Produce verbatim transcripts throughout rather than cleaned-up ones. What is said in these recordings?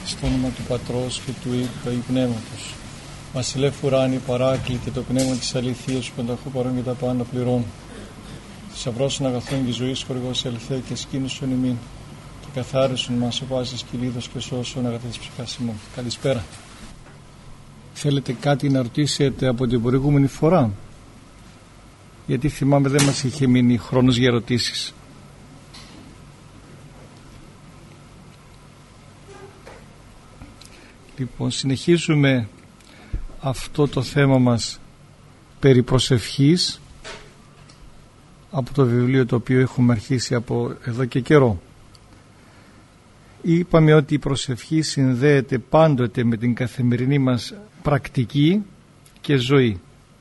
Στο όνομα του Πατρός και του Υιού και του Πνεύματος. Βασιλεύ ουράνι, παράκλητε το πνεύμα της αληθείας, που πανταχού παρών και τα πάντα πληρών. Θησαυρός των αγαθών και ζωής χορηγός ελθέ και σκήνωσον ημίν. Και καθάρισον μας ο πάσης κυλίδος και σώσον αγαθές ψυχάς ημών. Καλησπέρα. Θέλετε κάτι να ρωτήσετε από την προηγούμενη φορά? Γιατί θυμάμαι δεν μας είχε μείνει χρόνος για ερωτήσεις. Λοιπόν, συνεχίζουμε αυτό το θέμα μας περί προσευχής από το βιβλίο το οποίο έχουμε αρχίσει από εδώ και καιρό. Είπαμε ότι η προσευχή συνδέεται πάντοτε με την καθημερινή μας πρακτική και ζωή.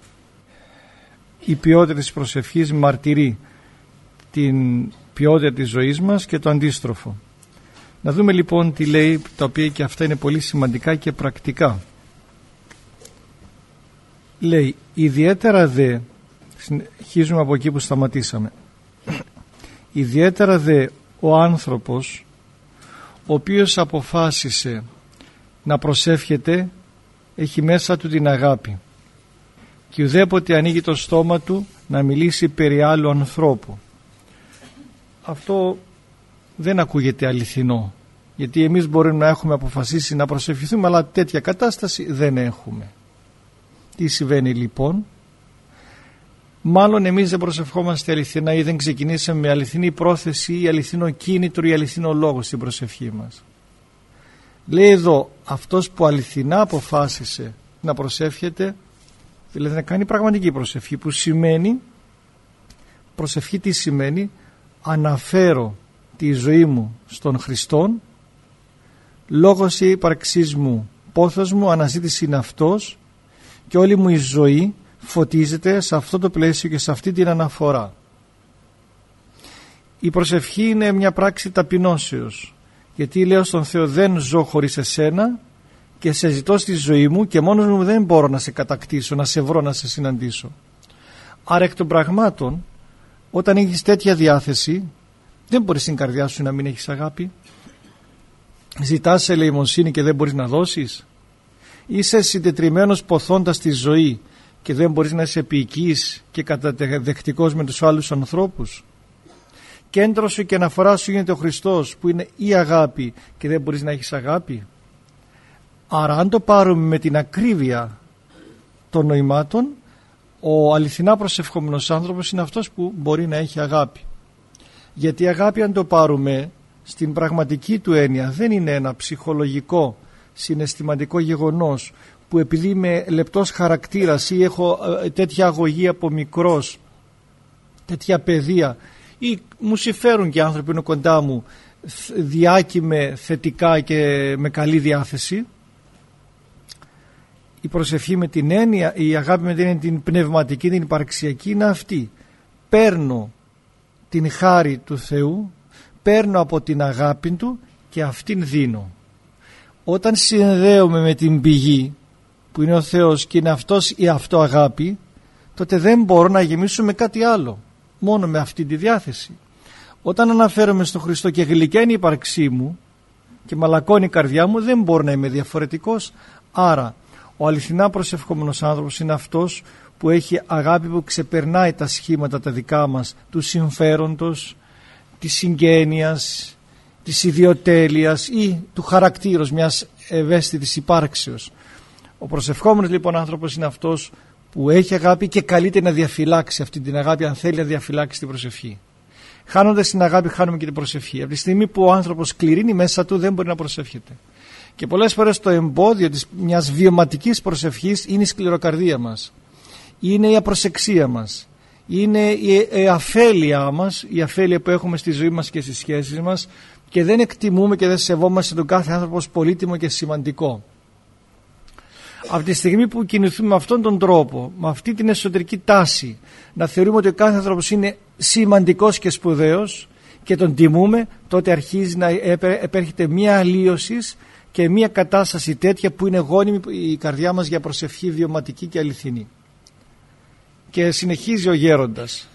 Η ποιότητα της προσευχής μαρτυρεί την ποιότητα της ζωής μας και το αντίστροφο. Να δούμε λοιπόν τι λέει, τα οποία και αυτά είναι πολύ σημαντικά και πρακτικά. Λέει, ιδιαίτερα δε, συνεχίζουμε από εκεί που σταματήσαμε, ιδιαίτερα δε ο άνθρωπος ο οποίος αποφάσισε να προσεύχεται έχει μέσα του την αγάπη και ουδέποτε ανοίγει το στόμα του να μιλήσει περί άλλου ανθρώπου. Αυτό δεν ακούγεται αληθινό, γιατί εμείς μπορούμε να έχουμε αποφασίσει να προσευχηθούμε, αλλά τέτοια κατάσταση δεν έχουμε. Τι συμβαίνει λοιπόν? Μάλλον εμείς δεν προσευχόμαστε αληθινά ή δεν ξεκινήσαμε με αληθινή πρόθεση ή αληθινό κίνητρο ή αληθινό λόγο στην προσευχή μας. Λέει εδώ, αυτός που αληθινά αποφάσισε να προσεύχεται, δηλαδή να κάνει πραγματική προσευχή, που σημαίνει, προσευχή τι σημαίνει? Αναφέρω τη ζωή μου στον Χριστόν, λόγος η ύπαρξής μου, πόθος μου, αναζήτηση είναι αυτός και όλη μου η ζωή φωτίζεται σε αυτό το πλαίσιο και σε αυτή την αναφορά. Η προσευχή είναι μια πράξη ταπεινώσεως, γιατί λέω στον Θεό, δεν ζω χωρίς εσένα και σε ζητώ στη ζωή μου και μόνος μου δεν μπορώ να σε κατακτήσω, να σε βρω, να σε συναντήσω. Άρα εκ των πραγμάτων, όταν έχεις τέτοια διάθεση, δεν μπορείς στην καρδιά σου να μην έχεις αγάπη. Ζητάς ελεημοσύνη και δεν μπορείς να δώσεις? Είσαι συντετριμμένος ποθώντας τη ζωή και δεν μπορείς να είσαι επίοικης και καταδεχτικός με τους άλλους ανθρώπους? Κέντρο σου και αναφορά σου γίνεται ο Χριστός, που είναι η αγάπη, και δεν μπορείς να έχεις αγάπη? Άρα αν το πάρουμε με την ακρίβεια των νοημάτων, ο αληθινά προσευχόμενος άνθρωπος είναι αυτός που μπορεί να έχει αγάπη. Γιατί η αγάπη, αν το πάρουμε στην πραγματική του έννοια, δεν είναι ένα ψυχολογικό συναισθηματικό γεγονός που επειδή είμαι λεπτός χαρακτήρας ή έχω τέτοια αγωγή από μικρός, τέτοια παιδεία, ή μου συμφέρουν και οι άνθρωποι που είναι κοντά μου, διάκυμε θετικά και με καλή διάθεση. Η προσευχή με την έννοια, η αγάπη με την έννοια, την πνευματική, την υπαρξιακή, είναι αυτή. Παίρνω την χάρη του Θεού, παίρνω από την αγάπη Του και αυτήν δίνω. Όταν συνδέομαι με την πηγή που είναι ο Θεός και είναι αυτός η αυτό αγάπη, τότε δεν μπορώ να γεμίσω με κάτι άλλο, μόνο με αυτή τη διάθεση. Όταν αναφέρομαι στον Χριστό και γλυκαίνει η ύπαρξή μου και μαλακώνει η καρδιά μου, δεν μπορώ να είμαι διαφορετικός. Άρα ο αληθινά προσευχόμενος άνθρωπος είναι αυτός που έχει αγάπη που ξεπερνάει τα σχήματα τα δικά μας, του συμφέροντος, της συγγένειας, της ιδιοτέλειας ή του χαρακτήρος μιας ευαίσθητης υπάρξεως. Ο προσευχόμενος λοιπόν άνθρωπος είναι αυτός που έχει αγάπη και καλείται να διαφυλάξει αυτή την αγάπη, αν θέλει να διαφυλάξει την προσευχή. Χάνοντας την αγάπη χάνουμε και την προσευχή. Από τη στιγμή που ο άνθρωπος κληρύνει μέσα του, δεν μπορεί να προσεύχεται. Και πολλές φορές το εμπόδιο της μιας βιωματικής προσευχής είναι η σκληροκαρδία μας, είναι η απροσεξία μας, είναι η αφέλεια μας, η αφέλεια που έχουμε στη ζωή μας και στις σχέσεις μας, και δεν εκτιμούμε και δεν σεβόμαστε τον κάθε άνθρωπο ως πολύτιμο και σημαντικό. Από τη στιγμή που κινηθούμε με αυτόν τον τρόπο, με αυτή την εσωτερική τάση να θεωρούμε ότι ο κάθε άνθρωπος είναι σημαντικός και σπουδαίος και τον τιμούμε, τότε αρχίζει να επέρχεται μια αλλίωση και μια κατάσταση τέτοια που είναι γόνιμη η καρδιά μας για προσευχή βιωματική και αληθινή. Και συνεχίζει ο γέροντας.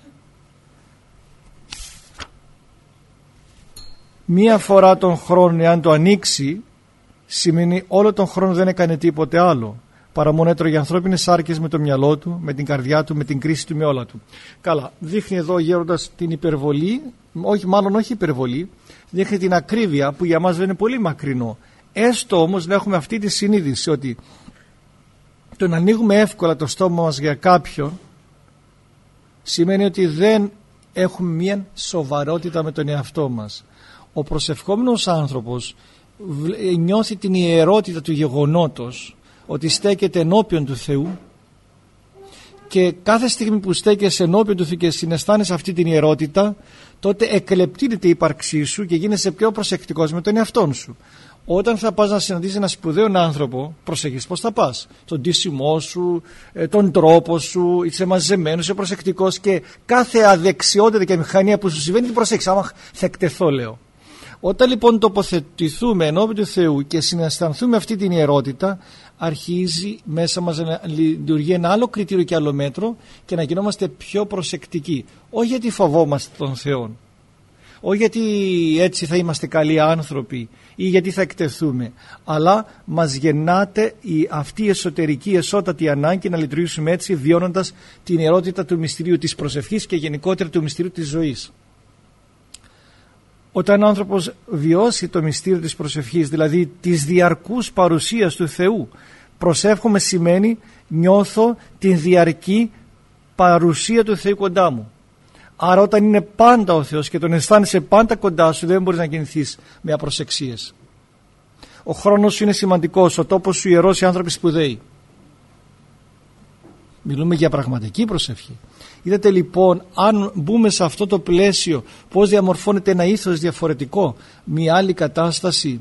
Μία φορά τον χρόνο, εάν το ανοίξει, σημαίνει όλο τον χρόνο δεν έκανε τίποτε άλλο παρά μόνο έτρωγε ανθρώπινες σάρκες με το μυαλό του, με την καρδιά του, με την κρίση του, με όλα του. Καλά, δείχνει εδώ ο γέροντας την υπερβολή, όχι, μάλλον όχι υπερβολή, δείχνει την ακρίβεια που για μας δεν είναι πολύ μακρινό. Έστω όμως να έχουμε αυτή τη συνείδηση ότι το να ανοίγουμε εύκολα το στόμα μας για κάποιον σημαίνει ότι δεν έχουμε μια σοβαρότητα με τον εαυτό μας. Ο προσευχόμενος άνθρωπος νιώθει την ιερότητα του γεγονότος ότι στέκεται ενώπιον του Θεού, και κάθε στιγμή που στέκεσαι ενώπιον του Θεού και συναισθάνεσαι αυτή την ιερότητα, τότε εκλεπτύνεται η ύπαρξή σου και γίνεσαι πιο προσεκτικός με τον εαυτόν σου. Όταν θα πας να συναντήσεις έναν σπουδαίον άνθρωπο, προσέχεις πώς θα πας. Τον ντύσιμό σου, τον τρόπο σου, είσαι μαζεμένος, είσαι προσεκτικός, και κάθε αδεξιότητα και μηχανία που σου συμβαίνει την προσέχεις. Άμα θα εκτεθώ, λέω. Όταν λοιπόν τοποθετηθούμε ενώπιον του Θεού και συναισθανθούμε αυτή την ιερότητα, αρχίζει μέσα μας να λειτουργεί ένα άλλο κριτήριο και άλλο μέτρο και να γινόμαστε πιο προσεκτικοί. Όχι γιατί φοβόμαστε τον Θεό, όχι γιατί έτσι θα είμαστε καλοί άνθρωποι ή γιατί θα εκτεθούμε, αλλά μας γεννάται η, αυτή η εσωτερική εσώτατη ανάγκη να λειτουργήσουμε έτσι, βιώνοντας την ιερότητα του μυστηρίου της προσευχής και γενικότερα του μυστηρίου της ζωής. Όταν ο άνθρωπος βιώσει το μυστήριο της προσευχής, δηλαδή της διαρκούς παρουσίας του Θεού, προσεύχομαι σημαίνει νιώθω την διαρκή παρουσία του Θεού κοντά μου. Άρα όταν είναι πάντα ο Θεός και τον αισθάνεσαι πάντα κοντά σου, δεν μπορείς να κινηθείς με απροσεξίες. Ο χρόνος σου είναι σημαντικός, ο τόπος σου ιερός, οι άνθρωποι σπουδαίοι. Μιλούμε για πραγματική προσευχή. Είδατε λοιπόν, αν μπούμε σε αυτό το πλαίσιο, πώς διαμορφώνεται ένα ήθος διαφορετικό, μια άλλη κατάσταση.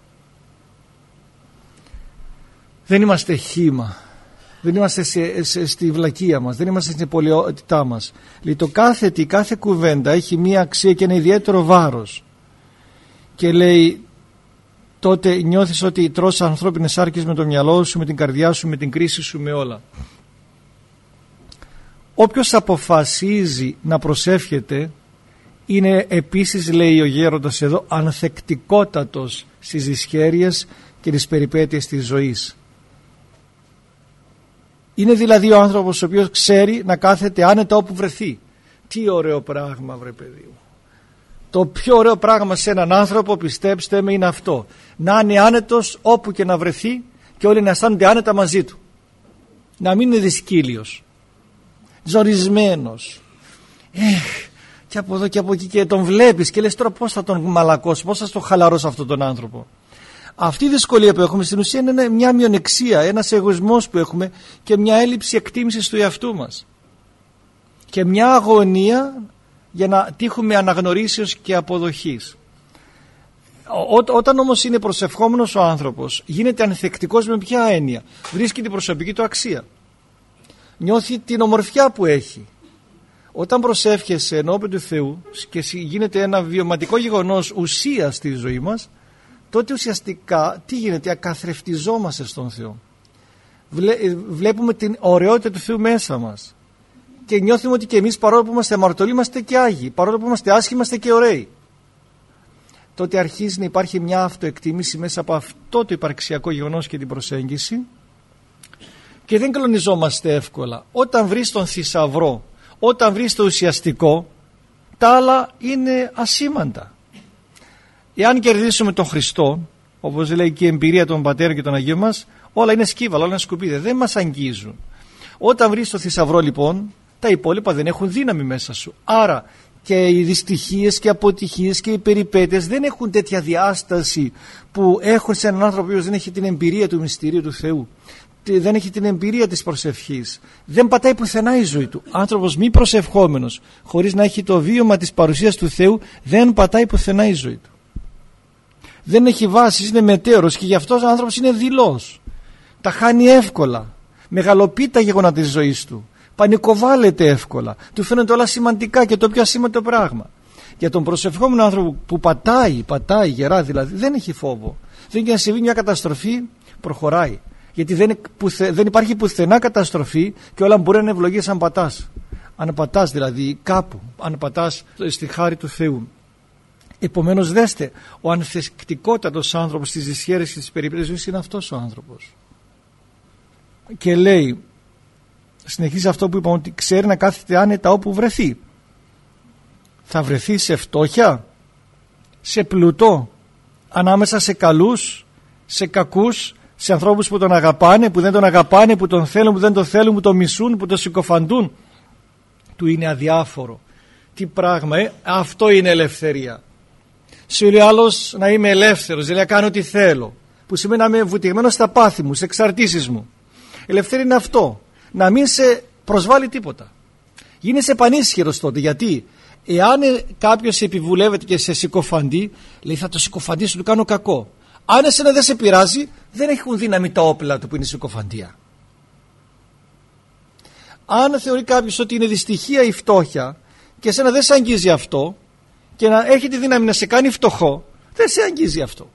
Δεν είμαστε χύμα, δεν είμαστε σε, σε, στη βλακεία μας, δεν είμαστε στην πολιότητά μας. Λέει, το κάθε τι, κάθε κουβέντα έχει μια αξία και ένα ιδιαίτερο βάρος. Και λέει, τότε νιώθεις ότι τρως ανθρώπινες σάρκες με το μυαλό σου, με την καρδιά σου, με την κρίση σου, με όλα. Όποιος αποφασίζει να προσεύχεται είναι επίσης, λέει ο γέροντας εδώ, ανθεκτικότατος στις δυσχέρειες και τις περιπέτειες της ζωής. Είναι δηλαδή ο άνθρωπος ο οποίος ξέρει να κάθεται άνετα όπου βρεθεί. Τι ωραίο πράγμα, βρε παιδί μου. Το πιο ωραίο πράγμα σε έναν άνθρωπο, πιστέψτε με, είναι αυτό. Να είναι άνετος όπου και να βρεθεί και όλοι να αισθάνονται άνετα μαζί του. Να μην είναι δυσκύλιος, ζορισμένος. Έχ, και από εδώ και από εκεί, και τον βλέπεις και λες τώρα πώς θα τον μαλακώσω, πώς θα τον χαλαρώσω αυτόν τον άνθρωπο. Αυτή η δυσκολία που έχουμε στην ουσία είναι μια μειονεξία, ένας εγωισμός που έχουμε και μια έλλειψη εκτίμησης του εαυτού μας και μια αγωνία για να τύχουμε αναγνωρίσεως και αποδοχής. Ό, όταν όμως είναι προσευχόμενος ο άνθρωπος, γίνεται ανθεκτικός με ποια έννοια? Βρίσκει την προσωπική του αξία, νιώθει την ομορφιά που έχει. Όταν προσεύχεσαι ενώπιον του Θεού και γίνεται ένα βιωματικό γεγονός ουσία στη ζωή μας, τότε ουσιαστικά τι γίνεται? Ακαθρεφτιζόμαστε στον Θεό. Βλέ, βλέπουμε την ωραιότητα του Θεού μέσα μας και νιώθουμε ότι και εμείς, παρόλο που είμαστε αμαρτωλοί, είμαστε και άγιοι, παρόλο που είμαστε άσχημοι, είμαστε και ωραίοι. Τότε αρχίζει να υπάρχει μια αυτοεκτίμηση μέσα από αυτό το υπαρξιακό γεγονός και την προσέγγιση, και δεν κλονιζόμαστε εύκολα. Όταν βρεις τον θησαυρό, όταν βρεις το ουσιαστικό, τα άλλα είναι ασήμαντα. Εάν κερδίσουμε τον Χριστό, όπως λέει και η εμπειρία των πατέρων και των Αγίων μας, όλα είναι σκύβαλα, όλα είναι σκουπίδια, δεν μας αγγίζουν. Όταν βρεις τον θησαυρό λοιπόν, τα υπόλοιπα δεν έχουν δύναμη μέσα σου. Άρα και οι δυστυχίες και αποτυχίες και οι περιπέτειες δεν έχουν τέτοια διάσταση που έχουν σε έναν άνθρωπο που δεν έχει την εμπειρία του μυστηρίου του Θεού, δεν έχει την εμπειρία της προσευχής, δεν πατάει πουθενά η ζωή του. Άνθρωπος μη προσευχόμενος, χωρίς να έχει το βίωμα της παρουσίας του Θεού, δεν πατάει πουθενά η ζωή του. Δεν έχει βάσεις, είναι μετέωρος, και γι' αυτό ο άνθρωπος είναι δειλός. Τα χάνει εύκολα, μεγαλοποιεί τα γεγονότα της ζωής του, πανικοβάλλεται εύκολα, του φαίνονται όλα σημαντικά και το πιο ασήμαντο πράγμα. Για τον προσευχόμενο άνθρωπο που πατάει, πατάει γερά δηλαδή, δεν έχει φόβο. Δεν και να συμβεί μια καταστροφή, προχωράει. Γιατί δεν, πουθε, δεν υπάρχει πουθενά καταστροφή και όλα μπορεί να είναι ευλογίες αν πατάς. Αν πατάς δηλαδή κάπου, αν πατάς στη χάρη του Θεού. Επομένως δέστε, ο ανθεκτικότατος άνθρωπος στις δυσχέρειες και στις περιπέτειες είναι αυτός ο άνθρωπος. Και λέει, συνεχίζει αυτό που είπαμε, ότι ξέρει να κάθεται άνετα όπου βρεθεί. Θα βρεθεί σε φτώχεια, σε πλούτο, ανάμεσα σε καλούς, σε κακούς, σε ανθρώπους που τον αγαπάνε, που δεν τον αγαπάνε, που τον θέλουν, που δεν τον θέλουν, που τον μισούν, που τον συκοφαντούν. Του είναι αδιάφορο. Τι πράγμα, ε? Αυτό είναι ελευθερία. Σου λέει άλλος να είμαι ελεύθερος, δηλαδή να κάνω ό,τι θέλω, που σημαίνει να είμαι βουτυγμένος στα πάθη μου, στις εξαρτήσεις μου. Ελευθερία είναι αυτό, να μην σε προσβάλλει τίποτα. Γίνεσαι πανίσχυρος τότε, γιατί εάν κάποιος σε επιβουλεύεται και σε συκοφαντεί, λέει θα το συκοφαντήσω, του κάνω κακό. Αν εσένα δεν σε πειράζει, δεν έχουν δύναμη τα όπλα του που είναι η συκοφαντία. Αν θεωρεί κάποιος ότι είναι δυστυχία ή φτώχεια και εσένα δεν σε αγγίζει αυτό και να έχει τη δύναμη να σε κάνει φτωχό, δεν σε αγγίζει αυτό.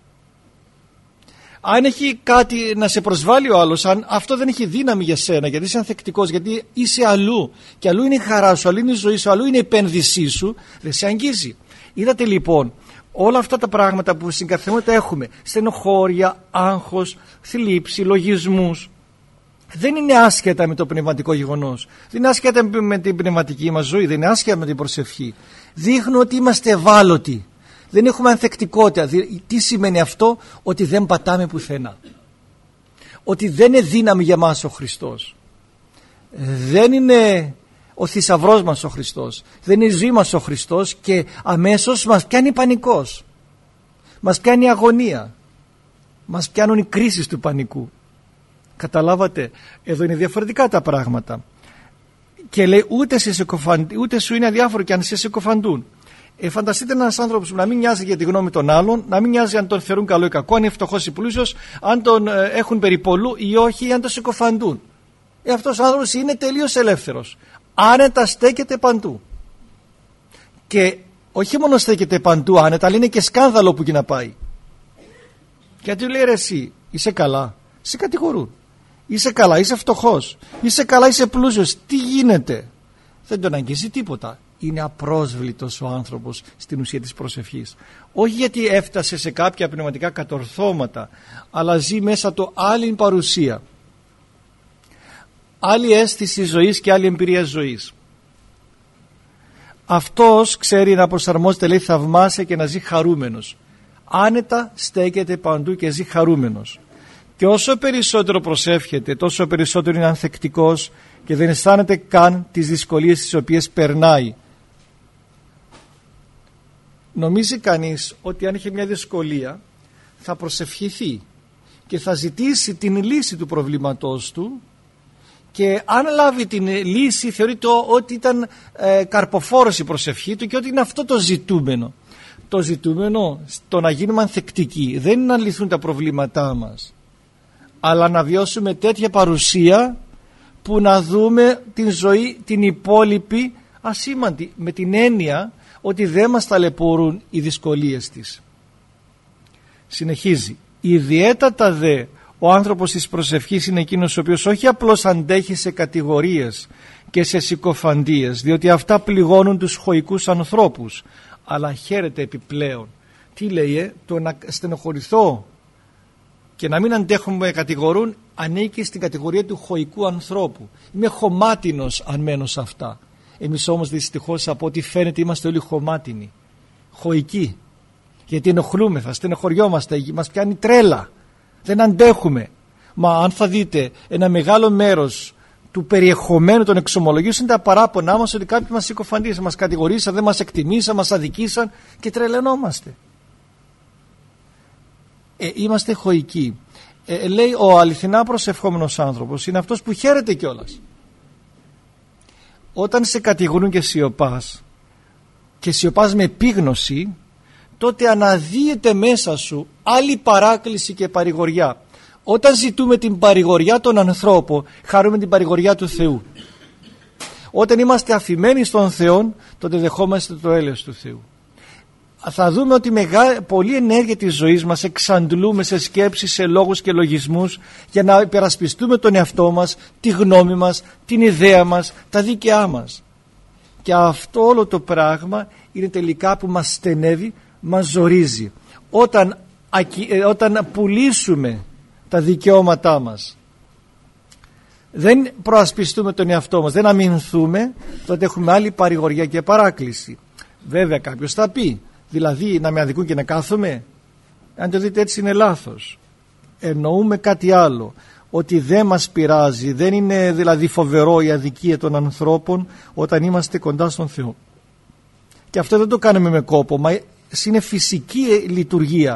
Αν έχει κάτι να σε προσβάλλει ο άλλος, αν αυτό δεν έχει δύναμη για σένα, γιατί είσαι ανθεκτικός, γιατί είσαι αλλού και αλλού είναι η χαρά σου, αλλού είναι η ζωή σου, αλλού είναι η επένδυσή σου, δεν σε αγγίζει. Είδατε λοιπόν, όλα αυτά τα πράγματα που στην καθημερινότητα έχουμε, στενοχώρια, άγχος, θλίψη, λογισμούς, δεν είναι άσχετα με το πνευματικό γεγονός, δεν είναι άσχετα με την πνευματική μας ζωή, δεν είναι άσχετα με την προσευχή. Δείχνουν ότι είμαστε ευάλωτοι, δεν έχουμε ανθεκτικότητα. Τι σημαίνει αυτό? Ότι δεν πατάμε πουθενά, ότι δεν είναι δύναμη για μας ο Χριστός, δεν είναι ο θησαυρός μας ο Χριστός, δεν είναι η ζωή μας ο Χριστός, και αμέσως μας πιάνει πανικός, μας πιάνει αγωνία, μας πιάνουν οι κρίσεις του πανικού. Καταλάβατε, εδώ είναι διαφορετικά τα πράγματα. Και λέει ούτε, σε ούτε σου είναι αδιάφορο και αν σε συκοφαντούν. Ε, φανταστείτε ένας άνθρωπος που να μην νοιάζει για τη γνώμη των άλλων, να μην νοιάζει αν τον θεωρούν καλό ή κακό, αν είναι φτωχός ή πλούσιος, αν τον ε, έχουν περιπολού ή όχι, ή αν τον συκοφαντούν. Ε, αυτός ο άνθρωπος είναι τελείως ελεύθερος. Άνετα στέκεται παντού. Και όχι μόνο στέκεται παντού άνετα, αλλά είναι και σκάνδαλο που και να πάει. Γιατί λέει ρε εσύ, είσαι καλά, σε κατηγορούν. Είσαι καλά, είσαι φτωχός, είσαι καλά, είσαι πλούσιος, τι γίνεται? Δεν τον αγγίζει τίποτα. Είναι απρόσβλητος ο άνθρωπος στην ουσία της προσευχής. Όχι γιατί έφτασε σε κάποια πνευματικά κατορθώματα, αλλά ζει μέσα του άλλη παρουσία, άλλη αίσθηση ζωής και άλλη εμπειρία ζωής. Αυτός ξέρει να προσαρμόζεται, λέει, θαυμάσια και να ζει χαρούμενος. Άνετα στέκεται παντού και ζει χαρούμενος. Και όσο περισσότερο προσεύχεται, τόσο περισσότερο είναι ανθεκτικός και δεν αισθάνεται καν τις δυσκολίες τις οποίες περνάει. Νομίζει κανείς ότι αν είχε μια δυσκολία θα προσευχηθεί και θα ζητήσει την λύση του προβλήματός του, και αν λάβει την λύση θεωρεί το ότι ήταν ε, καρποφόρος η προσευχή του και ότι είναι αυτό το ζητούμενο. Το ζητούμενο το να γίνουμε ανθεκτικοί δεν είναι να λυθούν τα προβλήματά μας, αλλά να βιώσουμε τέτοια παρουσία που να δούμε την ζωή την υπόλοιπη ασήμαντη, με την έννοια ότι δεν μας ταλαιπωρούν οι δυσκολίες της. Συνεχίζει, ιδιαίτατα δε ο άνθρωπος της προσευχής είναι εκείνος ο οποίος όχι απλώς αντέχει σε κατηγορίες και σε συκοφαντίες, διότι αυτά πληγώνουν τους χωικούς ανθρώπους, αλλά χαίρεται επιπλέον. Τι λέει, ε? Το να στενοχωρηθώ και να μην αντέχουμε κατηγορούν ανήκει στην κατηγορία του χωικού ανθρώπου. Είμαι χωμάτινος αν μένω σε αυτά. Εμείς όμως δυστυχώς από ό,τι φαίνεται είμαστε όλοι χωμάτινοι, χωικοί, γιατί ενοχλούμεθα, στενοχωριόμαστε, μας πιάνει τρέλα, δεν αντέχουμε. Μα αν θα δείτε ένα μεγάλο μέρος του περιεχομένου των εξομολογίων είναι τα παράπονά μας ότι κάποιοι μας συκοφαντήσαν, μας κατηγορήσαν, δεν μας εκτιμήσαν, μας αδικήσαν και τρελαινόμαστε. Ε, είμαστε χωικοί. Ε, λέει ο αληθινά προσευχόμενος άνθρωπος είναι αυτός που χαίρεται κιόλας. Όταν σε κατηγορούν και σιωπάς και σιωπάς με επίγνωση, τότε αναδύεται μέσα σου άλλη παράκληση και παρηγοριά. Όταν ζητούμε την παρηγοριά των ανθρώπων, χαρούμε την παρηγοριά του Θεού. Όταν είμαστε αφημένοι στον Θεό, τότε δεχόμαστε το έλεος του Θεού. Θα δούμε ότι μεγάλη, πολλή ενέργεια της ζωής μας εξαντλούμε σε σκέψεις, σε λόγους και λογισμούς για να υπερασπιστούμε τον εαυτό μας, τη γνώμη μας, την ιδέα μας, τα δίκαιά μας. Και αυτό όλο το πράγμα είναι τελικά που μας στενεύει, μας ζορίζει. Όταν, όταν πουλήσουμε τα δικαιώματά μας, δεν προασπιστούμε τον εαυτό μας, δεν αμυνθούμε, τότε έχουμε άλλη παρηγοριά και παράκληση. Βέβαια κάποιος θα πει, δηλαδή να με αδικούν και να κάθομαι. Αν το δείτε έτσι είναι λάθος. Εννοούμε κάτι άλλο, ότι δεν μας πειράζει, δεν είναι δηλαδή φοβερό η αδικία των ανθρώπων όταν είμαστε κοντά στον Θεό. Και αυτό δεν το κάνουμε με κόπο, μα είναι φυσική λειτουργία.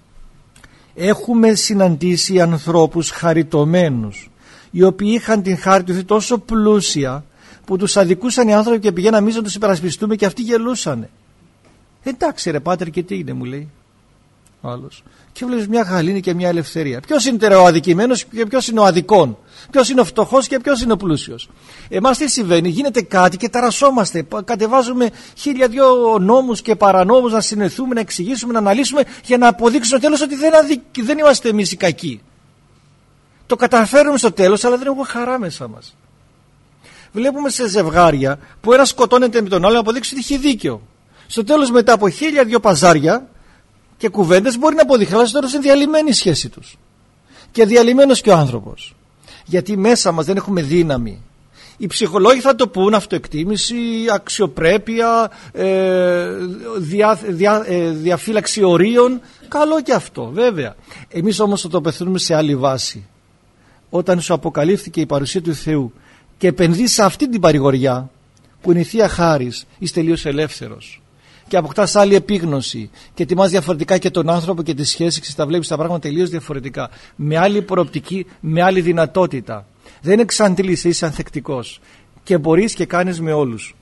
Έχουμε συναντήσει ανθρώπους χαριτωμένους, οι οποίοι είχαν την χάρη του Θεού τόσο πλούσια, που τους αδικούσαν οι άνθρωποι και πηγαίναμε εμείς να τους υπερασπιστούμε και αυτοί γελούσανε. Εντάξει ρε πάτερ, και τι είναι, μου λέει ο άλλος. Και βλέπεις μια γαλήνη και μια ελευθερία. Ποιος είναι τώρα ο αδικημένος και ποιος είναι ο αδικών? Ποιος είναι ο φτωχός και ποιος είναι ο πλούσιος? Εμάς τι συμβαίνει? Γίνεται κάτι και ταρασσόμαστε. Κατεβάζουμε χίλια δυο νόμους και παρανόμους να συνεθούμε, να εξηγήσουμε, να αναλύσουμε για να αποδείξουμε στο τέλος ότι δεν, αδικ... δεν είμαστε εμείς οι κακοί. Το καταφέρουμε στο τέλος, αλλά δεν έχουμε χαρά μέσα μας. Βλέπουμε σε ζευγάρια που ένας σκοτώνεται με τον άλλο να αποδείξει ότι έχει δίκιο. Στο τέλος, μετά από χίλια δυο παζάρια και κουβέντες, μπορεί να αποδειχθεί, αλλά στο τέλος είναι διαλυμένη η σχέση τους. Και διαλυμένος και ο άνθρωπος. Γιατί μέσα μας δεν έχουμε δύναμη. Οι ψυχολόγοι θα το πούν, αυτοεκτίμηση, αξιοπρέπεια, ε, διά, διά, ε, διαφύλαξη ορίων. Καλό και αυτό, βέβαια. Εμείς όμως θα το πεθαίνουμε σε άλλη βάση. Όταν σου αποκαλύφθηκε η παρουσία του Θεού και επενδύσεις σε αυτή την παρηγοριά που είναι η Θεία Χάρις, είσαι τελείως ελεύθερος. Και αποκτάς άλλη επίγνωση και τιμάς διαφορετικά και τον άνθρωπο και τη σχέση και τα βλέπεις τα πράγματα τελείως διαφορετικά, με άλλη προοπτική, με άλλη δυνατότητα. Δεν εξαντλείσαι, είσαι ανθεκτικός και μπορείς και κάνεις με όλους.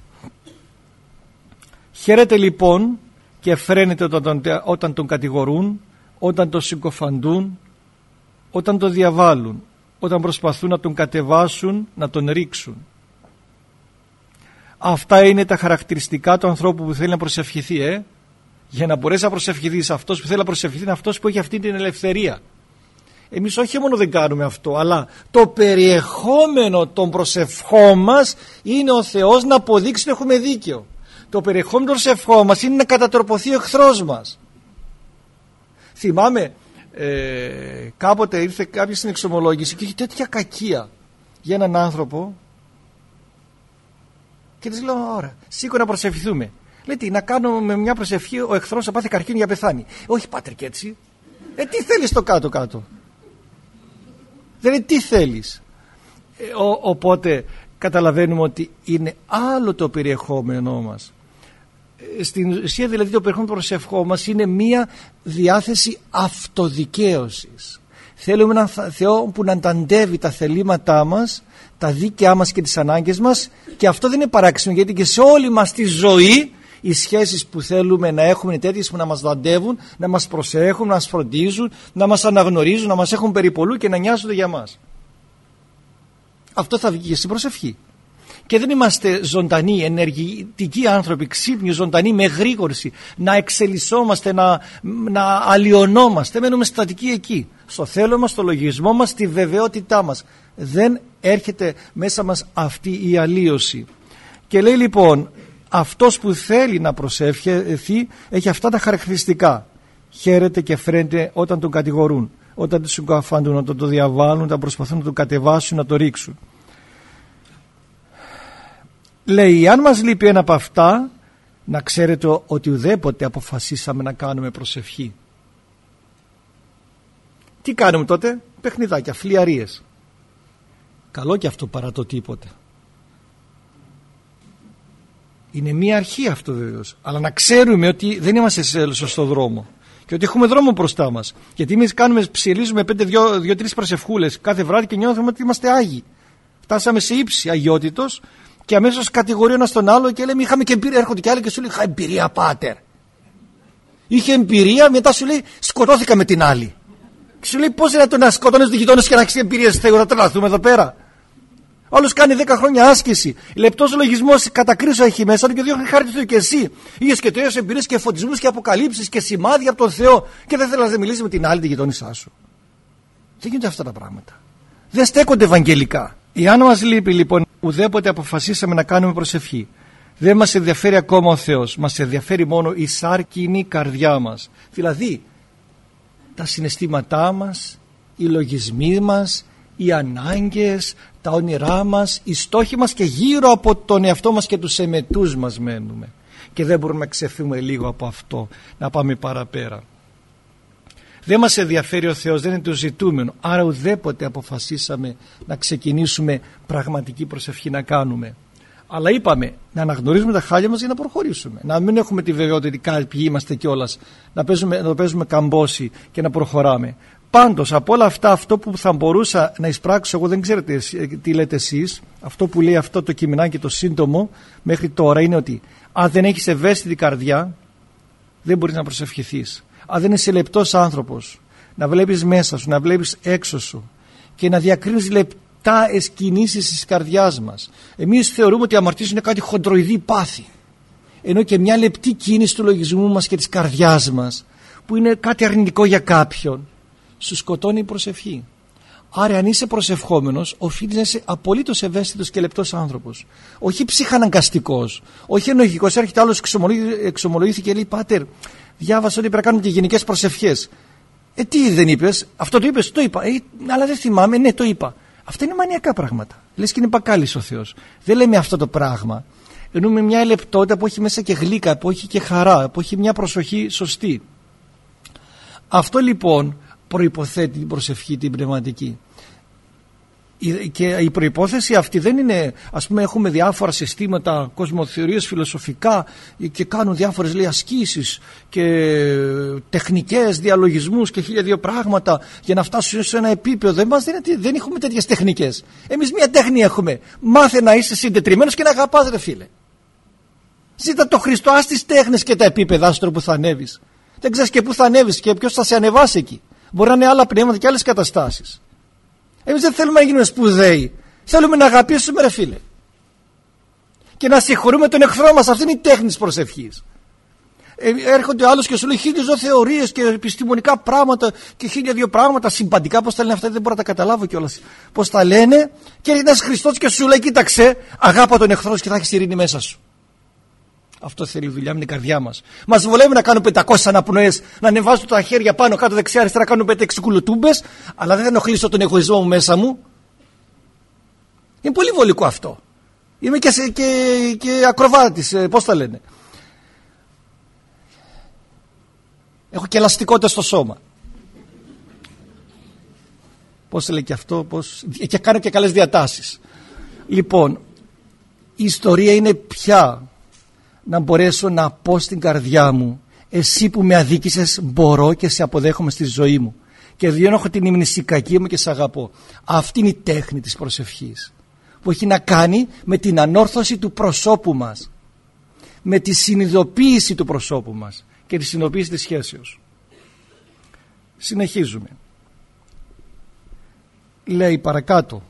Χαίρεται λοιπόν και φρένεται όταν τον, όταν τον κατηγορούν, όταν τον συκοφαντούν, όταν τον διαβάλουν, όταν προσπαθούν να τον κατεβάσουν, να τον ρίξουν. Αυτά είναι τα χαρακτηριστικά του ανθρώπου που θέλει να προσευχηθεί. Ε? Για να μπορέσει να προσευχηθεί σε αυτός που θέλει να προσευχηθεί, είναι αυτός που έχει αυτή την ελευθερία. Εμείς όχι μόνο δεν κάνουμε αυτό, αλλά το περιεχόμενο των προσευχών μας είναι ο Θεός να αποδείξει ότι έχουμε δίκαιο. Το περιεχόμενο των προσευχών μας είναι να κατατροπωθεί ο εχθρός μας. Θυμάμαι ε, κάποτε ήρθε κάποιος στην εξομολόγηση και είχε τέτοια κακία για έναν άνθρωπο. Και της λέω, ωραία, σήκω να προσευχηθούμε. Λέει τι, να κάνουμε μια προσευχή, ο εχθρός θα πάθει καρκίνο για πεθάνει. Όχι πάτερ και έτσι. Ε, τι θέλεις το κάτω-κάτω? Δηλαδή τι θέλεις? Ε, ο, οπότε καταλαβαίνουμε ότι είναι άλλο το περιεχόμενό μας. Ε, στην ουσία δηλαδή το περιεχόμενο προσευχό μας είναι μια διάθεση αυτοδικαίωσης. Θέλουμε έναν Θεό που να ανταντεύει τα θελήματά μας, τα δίκαιά μας και τις ανάγκες μας, και αυτό δεν είναι παράξενο, γιατί και σε όλη μας τη ζωή οι σχέσεις που θέλουμε να έχουμε είναι τέτοιες που να μας δαντεύουν, να μας προσέχουν, να μας φροντίζουν, να μας αναγνωρίζουν, να μας έχουν περιπολού και να νοιάζονται για μας. Αυτό θα βγει και στην προσευχή. Και δεν είμαστε ζωντανοί, ενεργητικοί άνθρωποι, ξύπνοι, ζωντανοί, με γρήγορση, να εξελισσόμαστε, να, να αλλοιωνόμαστε. Μένουμε στατικοί εκεί, στο θέλω μας, στο λογισμό μας, στη βεβαιότητά μας. Δεν έρχεται μέσα μας αυτή η αλλίωση. Και λέει λοιπόν, αυτός που θέλει να προσευχηθεί έχει αυτά τα χαρακτηριστικά. Χαίρεται και φρένεται όταν τον κατηγορούν, όταν τον συγκαφαντούν, όταν τον διαβάλουν, όταν προσπαθούν να τον κατεβάσουν, να τον ρίξουν. Λέει, αν μας λείπει ένα από αυτά, να ξέρετε ότι ουδέποτε αποφασίσαμε να κάνουμε προσευχή. Τι κάνουμε τότε? Παιχνιδάκια, φλιαρίες. Καλό και αυτό παρά το τίποτε. Είναι μία αρχή αυτό βεβαίως. Αλλά να ξέρουμε ότι δεν είμαστε σε σωστό δρόμο και ότι έχουμε δρόμο μπροστά μας. Γιατί εμείς κάνουμε, ψηρίζουμε πέντε, δυο, δυο, τρεις προσευχούλες κάθε βράδυ και νιώθουμε ότι είμαστε άγιοι. Φτάσαμε σε ύψη αγιότητος και αμέσως κατηγορεί ένας τον άλλο και λέμε είχαμε και εμπειρία. Έρχονται και άλλοι και σου λέει είχα εμπειρία πάτερ. Είχε εμπειρία, μετά σου λέει σκοτώθηκα με την άλλη. Και σου λέει πώς είναι το να σκοτώνεις τους γειτόνες και να έχεις εμπειρίες? Θέλω να τρελαθούμε εδώ πέρα. Άλλος κάνει δέκα χρόνια άσκηση. Λεπτός λογισμός κατά κρίσο έχει μέσα του και διώχνει χάρη του Θεού. Και εσύ είχες και τέτοιες εμπειρίες και φωτισμούς και αποκαλύψεις και σημάδια από τον Θεό και δεν θέλεις να μιλήσεις με την άλλη τη γειτόνισά σου. Δεν γίνονται αυτά τα πράγματα. Δεν στέκονται ευαγγελικά. Εάν μας λείπει λοιπόν ουδέποτε αποφασίσαμε να κάνουμε προσευχή, Δεν μας ενδιαφέρει ακόμα ο Θεός, μας ενδιαφέρει μόνο η σάρκινη καρδιά μας. Δηλαδή τα συναισθήματά μας, οι λογισμοί μας, οι ανάγκες, τα όνειρά μας, οι στόχοι μας, και γύρω από τον εαυτό μας και τους εμετούς μας μένουμε. Και δεν μπορούμε να ξεφύγουμε λίγο από αυτό, να πάμε παραπέρα. Δεν μας ενδιαφέρει ο Θεός, δεν είναι το ζητούμενο. Άρα ουδέποτε αποφασίσαμε να ξεκινήσουμε πραγματική προσευχή να κάνουμε. Αλλά είπαμε να αναγνωρίζουμε τα χάλια μας για να προχωρήσουμε. Να μην έχουμε τη βεβαιότητα ότι κάποιοι είμαστε κιόλας, να, παίζουμε, να το παίζουμε καμπόση και να προχωράμε. Πάντως από όλα αυτά, αυτό που θα μπορούσα να εισπράξω, εγώ δεν ξέρετε τι λέτε εσείς, αυτό που λέει αυτό το κειμενάκι το σύντομο μέχρι τώρα είναι ότι αν δεν έχεις ευαίσθητη καρδιά δεν μπορείς να προσευχηθείς. Αν δεν είσαι λεπτός άνθρωπος, να βλέπεις μέσα σου, να βλέπεις έξω σου και να διακρίνεις λεπτάες κινήσεις της καρδιάς μας. Εμείς θεωρούμε ότι η αμαρτία είναι κάτι χοντροειδή πάθη, ενώ και μια λεπτή κίνηση του λογισμού μας και της καρδιάς μας που είναι κάτι αρνητικό για κάποιον, σου σκοτώνει η προσευχή. Άρα αν είσαι προσευχόμενος, οφείλεις να είσαι απολύτως ευαίσθητος και λεπτός άνθρωπος. Όχι ψυχαναγκαστικός, όχι ενοχικός. Έρχεται άλλος, εξομολογήθηκε και λέει, πάτερ, διάβασα ότι πρέπει να κάνουμε και γενικές προσευχές. Ε, τι δεν είπες? Αυτό το είπες? Το είπα. Ε, αλλά δεν θυμάμαι. Ναι, το είπα. Αυτά είναι μανιακά πράγματα. Λες και είναι μπακάλις ο Θεός. Δεν λέμε αυτό το πράγμα. Εννοούμε μια λεπτότητα που έχει μέσα και γλύκα, που έχει και χαρά, που έχει μια προσοχή σωστή. Αυτό λοιπόν προϋποθέτει την προσευχή την πνευματική. Και η προϋπόθεση αυτή δεν είναι, ας πούμε έχουμε διάφορα συστήματα, κοσμοθεωρίες, φιλοσοφικά και κάνουν διάφορες λέει ασκήσεις και τεχνικές, διαλογισμούς και χίλια δύο πράγματα για να φτάσουν σε ένα επίπεδο. Εμάς δεν, δεν έχουμε τέτοιες τεχνικές. Εμείς μια τέχνη έχουμε. Μάθε να είσαι συντετριμμένος και να αγαπάς ρε φίλε. Ζήτα το Χριστό, ας τις τέχνες και τα επίπεδα άστρο που θα ανέβεις. Δεν ξέρεις και πού θα ανέβεις και ποιος θα σε ανεβάσει εκεί. Μπορεί να είναι άλλα πνεύματα και άλλες καταστάσεις. Εμείς δεν θέλουμε να γίνουμε σπουδαίοι. Θέλουμε να αγαπήσουμε ρε φίλε. Και να συγχωρούμε τον εχθρό μας. Αυτή είναι η τέχνη της προσευχής. Ε, έρχονται άλλος και σου λέει χίλιες δυο θεωρίες και επιστημονικά πράγματα και χίλια δύο πράγματα συμπαντικά. Πώς τα λένε αυτά, δεν μπορώ να τα καταλάβω κιόλας. Πώς τα λένε, και έρχεται ένας Χριστός και σου λέει κοίταξε, αγάπα τον εχθρό και θα έχεις ειρήνη μέσα σου. Αυτό θέλει δουλειά με την καρδιά μας. Μας βολεύει να κάνουμε πεντακόσιες αναπνοές, να ανεβάζω τα χέρια πάνω κάτω δεξιά αριστερά, να κάνουμε πέντε έξι κουλουτούμπες, αλλά δεν θα ενοχλήσω τον εγωισμό μου μέσα μου. Είναι πολύ βολικό αυτό. Είμαι και, σε, και, και ακροβάτης, πώς τα λένε. Έχω και ελαστικότητα στο σώμα. Πώς λέει και αυτό, πώς... και κάνω και καλές διατάσεις. Λοιπόν, η ιστορία είναι πια να μπορέσω να πω στην καρδιά μου, εσύ που με αδίκησες μπορώ και σε αποδέχομαι στη ζωή μου και δεν έχω την υμνησικακία μου και σε αγαπώ. Αυτή είναι η τέχνη της προσευχής που έχει να κάνει με την ανόρθωση του προσώπου μας, με τη συνειδητοποίηση του προσώπου μας και τη συνειδητοποίηση της σχέσεως. Συνεχίζουμε. Λέει παρακάτω,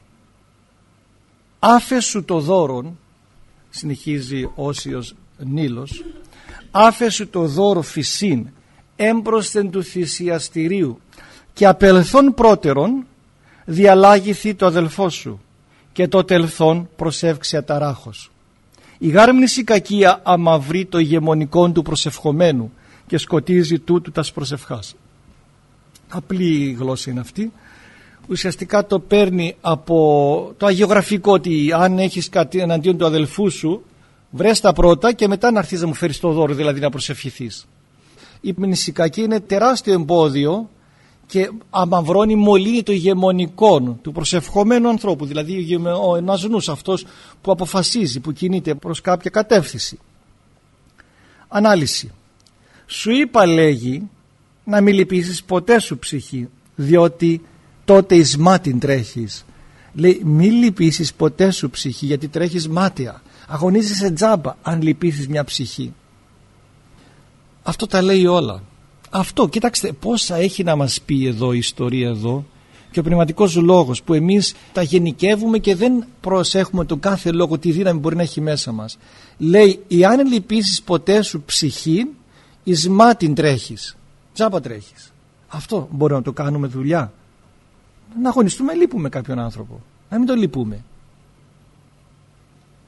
άφεσου το δώρον, συνεχίζει Όσιος Νήλος, άφεσου το δώρο φυσίν έμπροσθεν του θυσιαστηρίου και απελθόν πρώτερον διαλάγηθη το αδελφό σου και το τελθόν προσεύξει αταράχος. Η γάρμνηση κακία αμαυρεί το ηγεμονικόν του προσευχομένου και σκοτίζει τούτου τας προσευχάς. Απλή γλώσσα είναι αυτή. Ουσιαστικά το παίρνει από το αγιογραφικό, ότι αν έχεις κάτι εναντίον του αδελφού σου, βρες τα πρώτα και μετά να έρθεις να μου φέρεις το δώρο, δηλαδή να προσευχηθείς. Η μνησικακία είναι τεράστιο εμπόδιο και αμαυρώνει, μολύνει το ηγεμονικό του προσευχομένου ανθρώπου, δηλαδή ο ένας νους, αυτός που αποφασίζει, που κινείται προς κάποια κατεύθυνση. Ανάλυση. Σου είπα, λέγει, να μην λυπήσεις ποτέ σου ψυχή, διότι τότε εις μάτιν τρέχεις. Λέει μη λυπήσεις ποτέ σου ψυχή, γιατί τρέχεις μάταια, αγωνίζεσαι τζάμπα αν λυπήσεις μια ψυχή. Αυτό τα λέει όλα. Αυτό, κοίταξτε πόσα έχει να μας πει εδώ η ιστορία εδώ και ο πνευματικός λόγος, που εμείς τα γενικεύουμε και δεν προσέχουμε τον κάθε λόγο, τι δύναμη μπορεί να έχει μέσα μας. Λέει εάν λυπήσεις ποτέ σου ψυχή, εις μάτιν τρέχεις, τζάμπα τρέχεις. Αυτό μπορεί να το κάνουμε δουλειά. Να αγωνιστούμε, λείπουμε κάποιον άνθρωπο. Να μην το λυπούμε.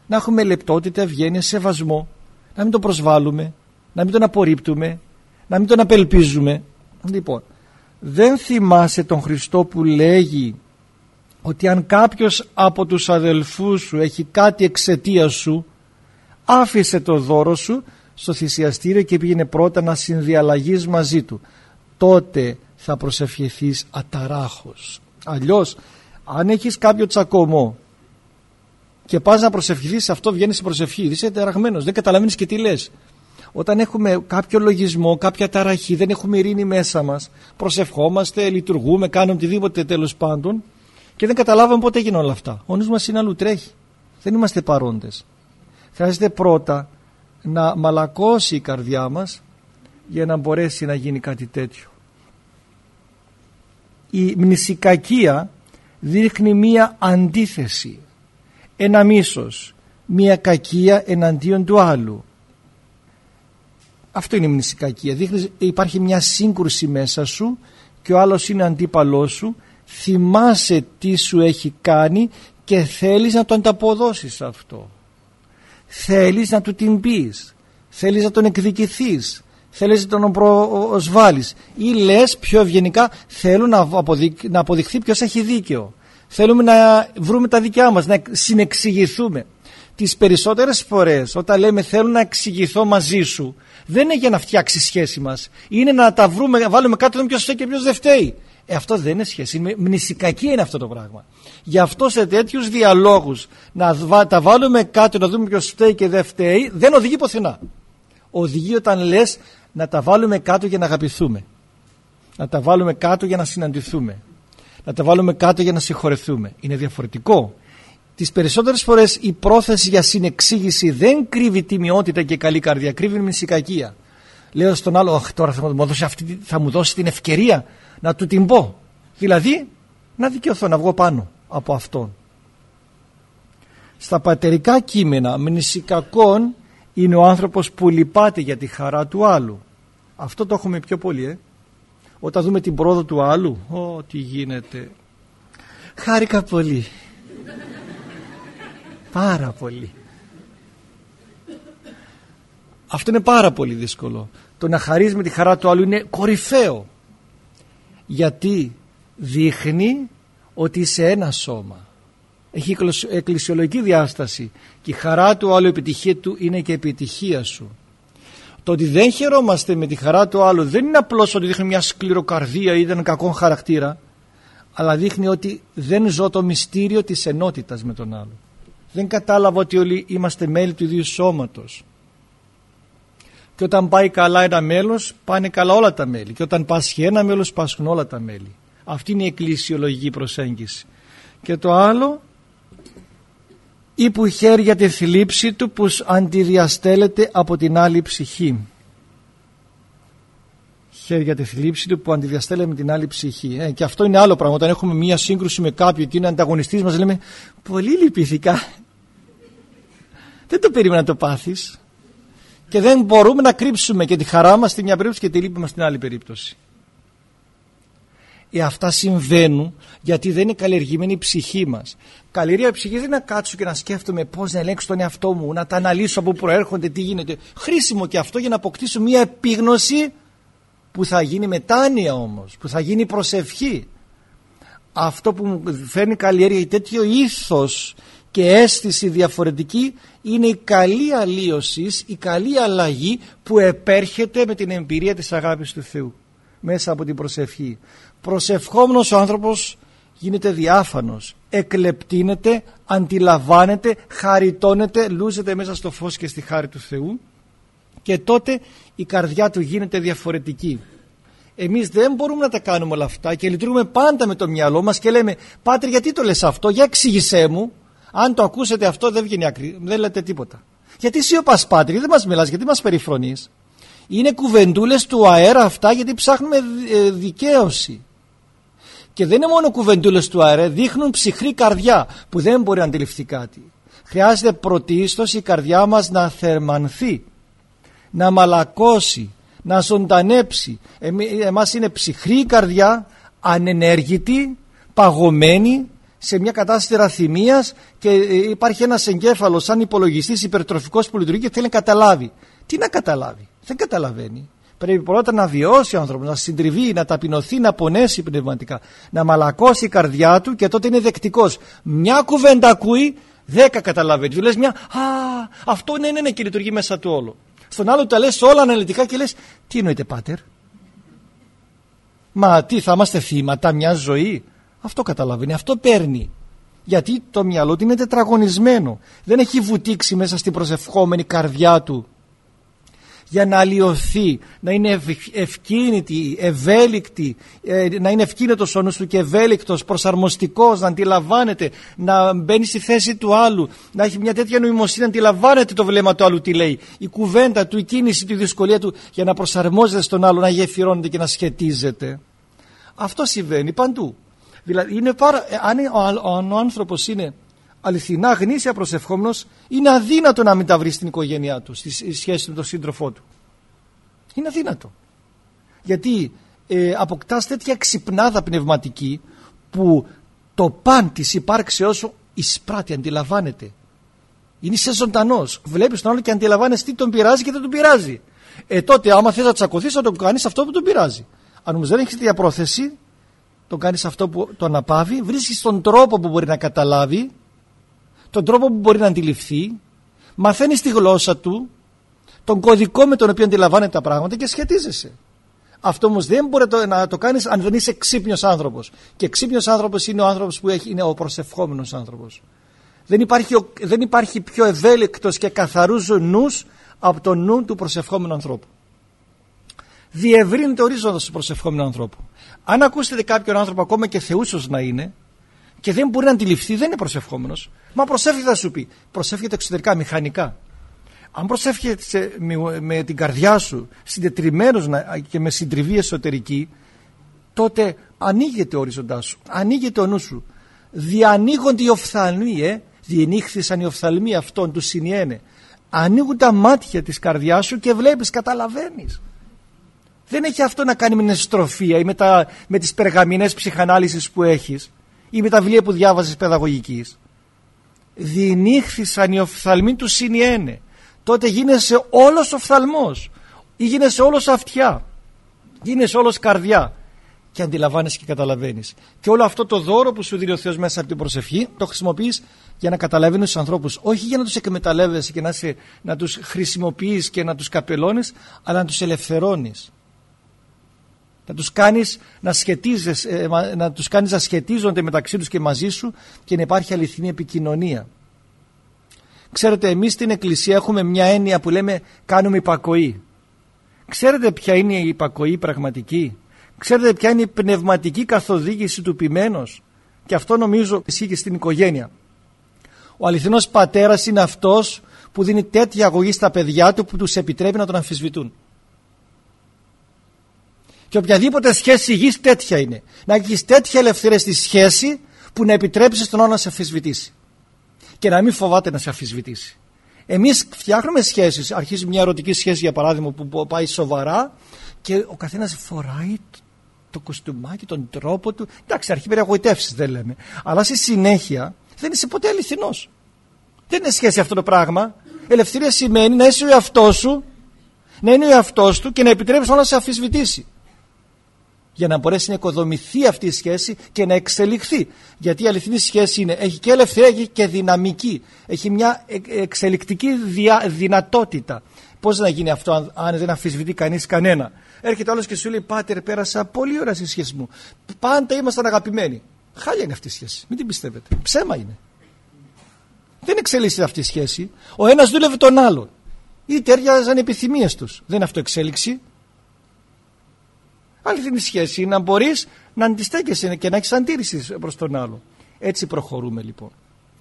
Να έχουμε λεπτότητα, ευγένεια, σεβασμό. Να μην τον προσβάλλουμε, να μην τον απορρίπτουμε, να μην τον απελπίζουμε. Λοιπόν, δεν θυμάσαι τον Χριστό που λέγει ότι αν κάποιος από τους αδελφούς σου έχει κάτι εξαιτία σου, άφησε το δώρο σου στο θυσιαστήριο και πήγαινε πρώτα να συνδιαλλαγείς μαζί του. Τότε θα προσευχηθείς αταράχως. Αλλιώς, αν έχεις κάποιο τσακωμό και πας να προσευχηθείς, αυτό βγαίνει σε προσευχή, είσαι ταραγμένος, δεν καταλαβαίνεις και τι λες. Όταν έχουμε κάποιο λογισμό, κάποια ταραχή, δεν έχουμε ειρήνη μέσα μας, προσευχόμαστε, λειτουργούμε, κάνουμε οτιδήποτε τέλος πάντων και δεν καταλάβαμε πότε έγιναν όλα αυτά. Ο νους μας είναι αλλού, τρέχει. Δεν είμαστε παρόντες. Χρειάζεται πρώτα να μαλακώσει η καρδιά μας για να μπορέσει να γίνει κάτι τέτοιο. Η μνησικακία δείχνει μία αντίθεση, ένα μίσος, μία κακία εναντίον του άλλου. Αυτό είναι η μνησικακία. Δείχνει, υπάρχει μια σύγκρουση μέσα σου και ο άλλος είναι αντίπαλός σου. Θυμάσαι τι σου έχει κάνει και θέλεις να το ανταποδώσεις αυτό. Θέλεις να του την πεις, θέλεις να τον εκδικηθείς, θέλεις να τον προσβάλλεις ή λες πιο ευγενικά θέλω να, αποδειχ, να αποδειχθεί ποιος έχει δίκαιο. Θέλουμε να βρούμε τα δικιά μας, να συνεξηγηθούμε. Τις περισσότερες φορές όταν λέμε θέλω να εξηγηθώ μαζί σου, δεν είναι για να φτιάξει σχέση μας, είναι να τα βρούμε, βάλουμε κάτω να δούμε ποιος φταίει και ποιος δεν φταίει. Ε, αυτό δεν είναι σχέση, είναι μνησικακία είναι αυτό το πράγμα. Γι' αυτό σε τέτοιους διαλόγους να τα βάλουμε κάτω να δούμε ποιος φταίει και δεν φταίει δεν οδηγεί πουθενά. Οδηγεί όταν λες να τα βάλουμε κάτω για να αγαπηθούμε, να τα βάλουμε κάτω για να συναντηθούμε, να τα βάλουμε κάτω για να συγχωρεθούμε. Είναι διαφορετικό. Τις περισσότερες φορές η πρόθεση για συνεξήγηση δεν κρύβει τιμιότητα και καλή καρδιά, κρύβει μνησικακία. Λέω στον άλλο, αχ, τώρα θα μου, δώσει αυτή, θα μου δώσει την ευκαιρία να του την πω. Δηλαδή, να δικαιωθώ, να βγω πάνω από αυτόν. Στα πατερικά κείμενα, μνησικακόν είναι ο άνθρωπος που λυπάται για τη χαρά του άλλου. Αυτό το έχουμε πιο πολύ, ε. Όταν δούμε την πρόοδο του άλλου, ω, τι γίνεται. Χάρηκα πολύ. Πάρα πολύ. Αυτό είναι πάρα πολύ δύσκολο. Το να χαρείς με τη χαρά του άλλου είναι κορυφαίο. Γιατί δείχνει ότι είσαι ένα σώμα. Έχει εκκλησιολογική διάσταση και η χαρά του άλλου, η επιτυχία του είναι και η επιτυχία σου. Το ότι δεν χαιρόμαστε με τη χαρά του άλλου δεν είναι απλώς ότι δείχνει μια σκληροκαρδία ή έναν κακό χαρακτήρα, αλλά δείχνει ότι δεν ζω το μυστήριο της ενότητας με τον άλλο. Δεν κατάλαβα ότι όλοι είμαστε μέλη του ίδιου σώματος. Και όταν πάει καλά ένα μέλος, πάνε καλά όλα τα μέλη. Και όταν πάσχει ένα μέλος, πάσχουν όλα τα μέλη. Αυτή είναι η εκκλησιολογική προσέγγιση. Και το άλλο, ή που χέρια τη θλίψη του που αντιδιαστέλλεται από την άλλη ψυχή. Χέρια τη θλίψη του που αντιδιαστέλλεται με την άλλη ψυχή. Ε, και αυτό είναι άλλο πράγμα. Όταν έχουμε μία σύγκρουση με κάποιον και είναι ανταγωνιστής μας, λέμε πολύ λυπηθήκα. Δεν το περίμενα να το πάθεις. Και δεν μπορούμε να κρύψουμε και τη χαρά μας στη μια περίπτωση και τη λύπη μας στην άλλη περίπτωση. Ε, αυτά συμβαίνουν γιατί δεν είναι καλλιεργημένη η ψυχή μας. Καλλιεργία η ψυχή δεν είναι να κάτσω και να σκέφτομαι πώς να ελέγξω τον εαυτό μου, να τα αναλύσω από πού προέρχονται, τι γίνεται. Χρήσιμο και αυτό για να αποκτήσω μια επίγνωση που θα γίνει μετάνοια όμως, που θα γίνει προσευχή. Αυτό που μου φέρνει καλλιέργεια, τέτοιο ήθος και αίσθηση διαφορετική είναι η καλή αλλίωση, η καλή αλλαγή που επέρχεται με την εμπειρία της αγάπης του Θεού μέσα από την προσευχή. Προσευχόμενος ο άνθρωπος γίνεται διάφανος, εκλεπτύνεται, αντιλαμβάνεται, χαριτώνεται, λούζεται μέσα στο φως και στη χάρη του Θεού και τότε η καρδιά του γίνεται διαφορετική. Εμείς δεν μπορούμε να τα κάνουμε όλα αυτά και λειτουργούμε πάντα με το μυαλό μας και λέμε «Πάτερ, γιατί το λες αυτό, για εξήγησέ μου». Αν το ακούσετε αυτό δεν βγαίνει άκρη, δεν λέτε τίποτα. Γιατί σιωπάς, Πάτερ, γιατί δεν μας μιλάς, γιατί μας περιφρονείς. Είναι κουβεντούλες του αέρα αυτά, γιατί ψάχνουμε δικαίωση. Και δεν είναι μόνο κουβεντούλες του αέρα, δείχνουν ψυχρή καρδιά που δεν μπορεί να αντιληφθεί κάτι. Χρειάζεται πρωτίστως η καρδιά μας να θερμανθεί, να μαλακώσει, να ζωντανέψει. Εμάς είναι ψυχρή η καρδιά, ανενέργητη, παγωμένη, σε μια κατάσταση ραθυμίας και υπάρχει ένας εγκέφαλος σαν υπολογιστής υπερτροφικός που λειτουργεί και θέλει να καταλάβει. Τι να καταλάβει? Δεν καταλαβαίνει. Πρέπει πρώτα να βιώσει ο άνθρωπος, να συντριβεί, να ταπεινωθεί, να πονέσει πνευματικά, να μαλακώσει η καρδιά του και τότε είναι δεκτικός. Μια κουβέντα ακούει, δέκα καταλαβαίνει. Του λες μια, α, αυτό ναι, ναι, ναι, και λειτουργεί μέσα του όλο. Στον άλλο τα λες όλα αναλυτικά και λες, τι εννοείται πάτερ? Μα τι, θα είμαστε θύματα μια ζωή? Αυτό καταλαβαίνει, αυτό παίρνει. Γιατί το μυαλό του είναι τετραγωνισμένο. Δεν έχει βουτήξει μέσα στην προσευχόμενη καρδιά του για να αλλοιωθεί, να είναι ευκίνητη, ευέλικτη, να είναι ευκίνητος ο νους του και ευέλικτος, προσαρμοστικός, να αντιλαμβάνεται, να μπαίνει στη θέση του άλλου, να έχει μια τέτοια νοημοσύνη, να αντιλαμβάνεται το βλέμμα του άλλου τι λέει, η κουβέντα του, η κίνηση του, η δυσκολία του, για να προσαρμόζεται στον άλλο, να γεφυρώνεται και να σχετίζεται. Αυτό συμβαίνει παντού. Δηλαδή, είναι πάρα, αν ο, ο άνθρωπος είναι αληθινά γνήσια προσευχόμενος, είναι αδύνατο να μην τα βρει στην οικογένειά του, στη σχέση με τον σύντροφό του. Είναι αδύνατο. Γιατί ε, αποκτάς τέτοια ξυπνάδα πνευματική που το παν της υπάρξεώς σου εισπράττει, αντιλαμβάνεται. Είναι σε ζωντανός. Βλέπεις τον άλλο και αντιλαμβάνεσαι τι τον πειράζει και δεν τον πειράζει. Ε, τότε άμα θες να τσακωθείς θα τον κάνεις αυτό που τον πειράζει. Αν όμως δεν έχεις τέτοια πρόθεση, τον κάνεις αυτό που τον αναπαύει, βρίσκεις τον τρόπο που μπορεί να καταλάβει, τον τρόπο που μπορεί να αντιληφθεί, μαθαίνεις τη γλώσσα του, τον κωδικό με τον οποίο αντιλαμβάνεται τα πράγματα και σχετίζεσαι. Αυτό όμως δεν μπορεί να το, να το κάνεις αν δεν είσαι ξύπνιος άνθρωπος. Και ξύπνιος άνθρωπος είναι ο άνθρωπος που έχει, είναι ο προσευχόμενος άνθρωπος. Δεν υπάρχει, δεν υπάρχει πιο ευέλικτος και καθαρούς νους από τον νου του προσευχόμενου ανθρώπου. Διευρύνεται ο ορίζοντας του προσευχόμενου ανθρώπου. Αν ακούσετε κάποιον άνθρωπο, ακόμα και θεούσος να είναι, και δεν μπορεί να αντιληφθεί, δεν είναι προσευχόμενος. Μα προσεύχεται θα σου πει. Προσεύχεται εξωτερικά, μηχανικά. Αν προσεύχεται με, με την καρδιά σου, συντετριμμένος και με συντριβή εσωτερική, τότε ανοίγεται ο οριζοντάς σου, ανοίγεται ο νου σου. Διανοίγονται οι οφθαλμοί, ε, διενύχθησαν οι οφθαλμοί αυτών του συνιένε. Ανοίγουν τα μάτια της καρδιάς σου και βλέπεις, καταλαβαίνεις. Δεν έχει αυτό να κάνει με την εστροφία ή με, τα, με τις περγαμηνές ψυχανάλυσης που έχεις ή με τα βιβλία που διάβαζες παιδαγωγικής. Διενύχθησαν οι οφθαλμοί του συνιένε. Τότε γίνεσαι όλος οφθαλμός ή γίνεσαι όλος αυτιά, γίνεσαι όλος καρδιά και αντιλαμβάνεσαι και καταλαβαίνεις. Και όλο αυτό το δώρο που σου δίνει ο Θεός μέσα από την προσευχή το χρησιμοποιείς για να καταλαβαίνεις τους ανθρώπους, όχι για να τους εκμεταλλεύεσαι και να, σε, να τους χρησιμοποιείς και να τους καπελώνεις, αλλά να τους ελευθερώνεις. Να τους κάνεις να, να τους κάνεις να σχετίζονται μεταξύ τους και μαζί σου και να υπάρχει αληθινή επικοινωνία. Ξέρετε, εμείς στην Εκκλησία έχουμε μια έννοια που λέμε κάνουμε υπακοή. Ξέρετε ποια είναι η υπακοή πραγματική? Ξέρετε ποια είναι η πνευματική καθοδήγηση του ποιμένος? Και αυτό νομίζω ισχύει και στην οικογένεια. Ο αληθινός πατέρας είναι αυτός που δίνει τέτοια αγωγή στα παιδιά του που τους επιτρέπει να τον αμφισβητούν. Και οποιαδήποτε σχέση υγιής τέτοια είναι. Να έχεις τέτοια ελευθερία στη σχέση που να επιτρέψεις τον άλλο να σε αμφισβητήσει. Και να μην φοβάται να σε αμφισβητήσει. Εμείς φτιάχνουμε σχέσεις. Αρχίζει μια ερωτική σχέση, για παράδειγμα, που πάει σοβαρά και ο καθένας φοράει το κοστούμάκι, τον τρόπο του. Εντάξει, αρχίζει περιαγωγητεύσεις, δεν λέμε. Αλλά στη συνέχεια δεν είσαι ποτέ αληθινός. Δεν είναι σχέση αυτό το πράγμα. Ελευθερία σημαίνει να είσαι ο εαυτός σου, να είναι ο εαυτός του και να επιτρέψεις να σε αμφισβητήσει. Για να μπορέσει να οικοδομηθεί αυτή η σχέση και να εξελιχθεί. Γιατί η αληθινή σχέση είναι, έχει και ελευθερία, έχει και δυναμική. Έχει μια εξελικτική δια, δυνατότητα. Πώς να γίνει αυτό αν, αν δεν αμφισβητεί κανείς κανένα? Έρχεται άλλος και σου λέει, πάτερ, πέρασα πολύ ώρα στη σχέση μου. Πάντα ήμασταν αγαπημένοι. Χάλια είναι αυτή η σχέση. Μην την πιστεύετε. Ψέμα είναι. Δεν εξελίσσεται αυτή η σχέση. Ο ένας δούλευε τον άλλον. Ή τέριαζαν οι επιθυμίες τους. Δεν είναι αυτό εξέλιξη. Αληθινή σχέση είναι να μπορείς να αντιστέκεσαι και να έχεις αντίρρηση προς τον άλλο. Έτσι προχωρούμε λοιπόν.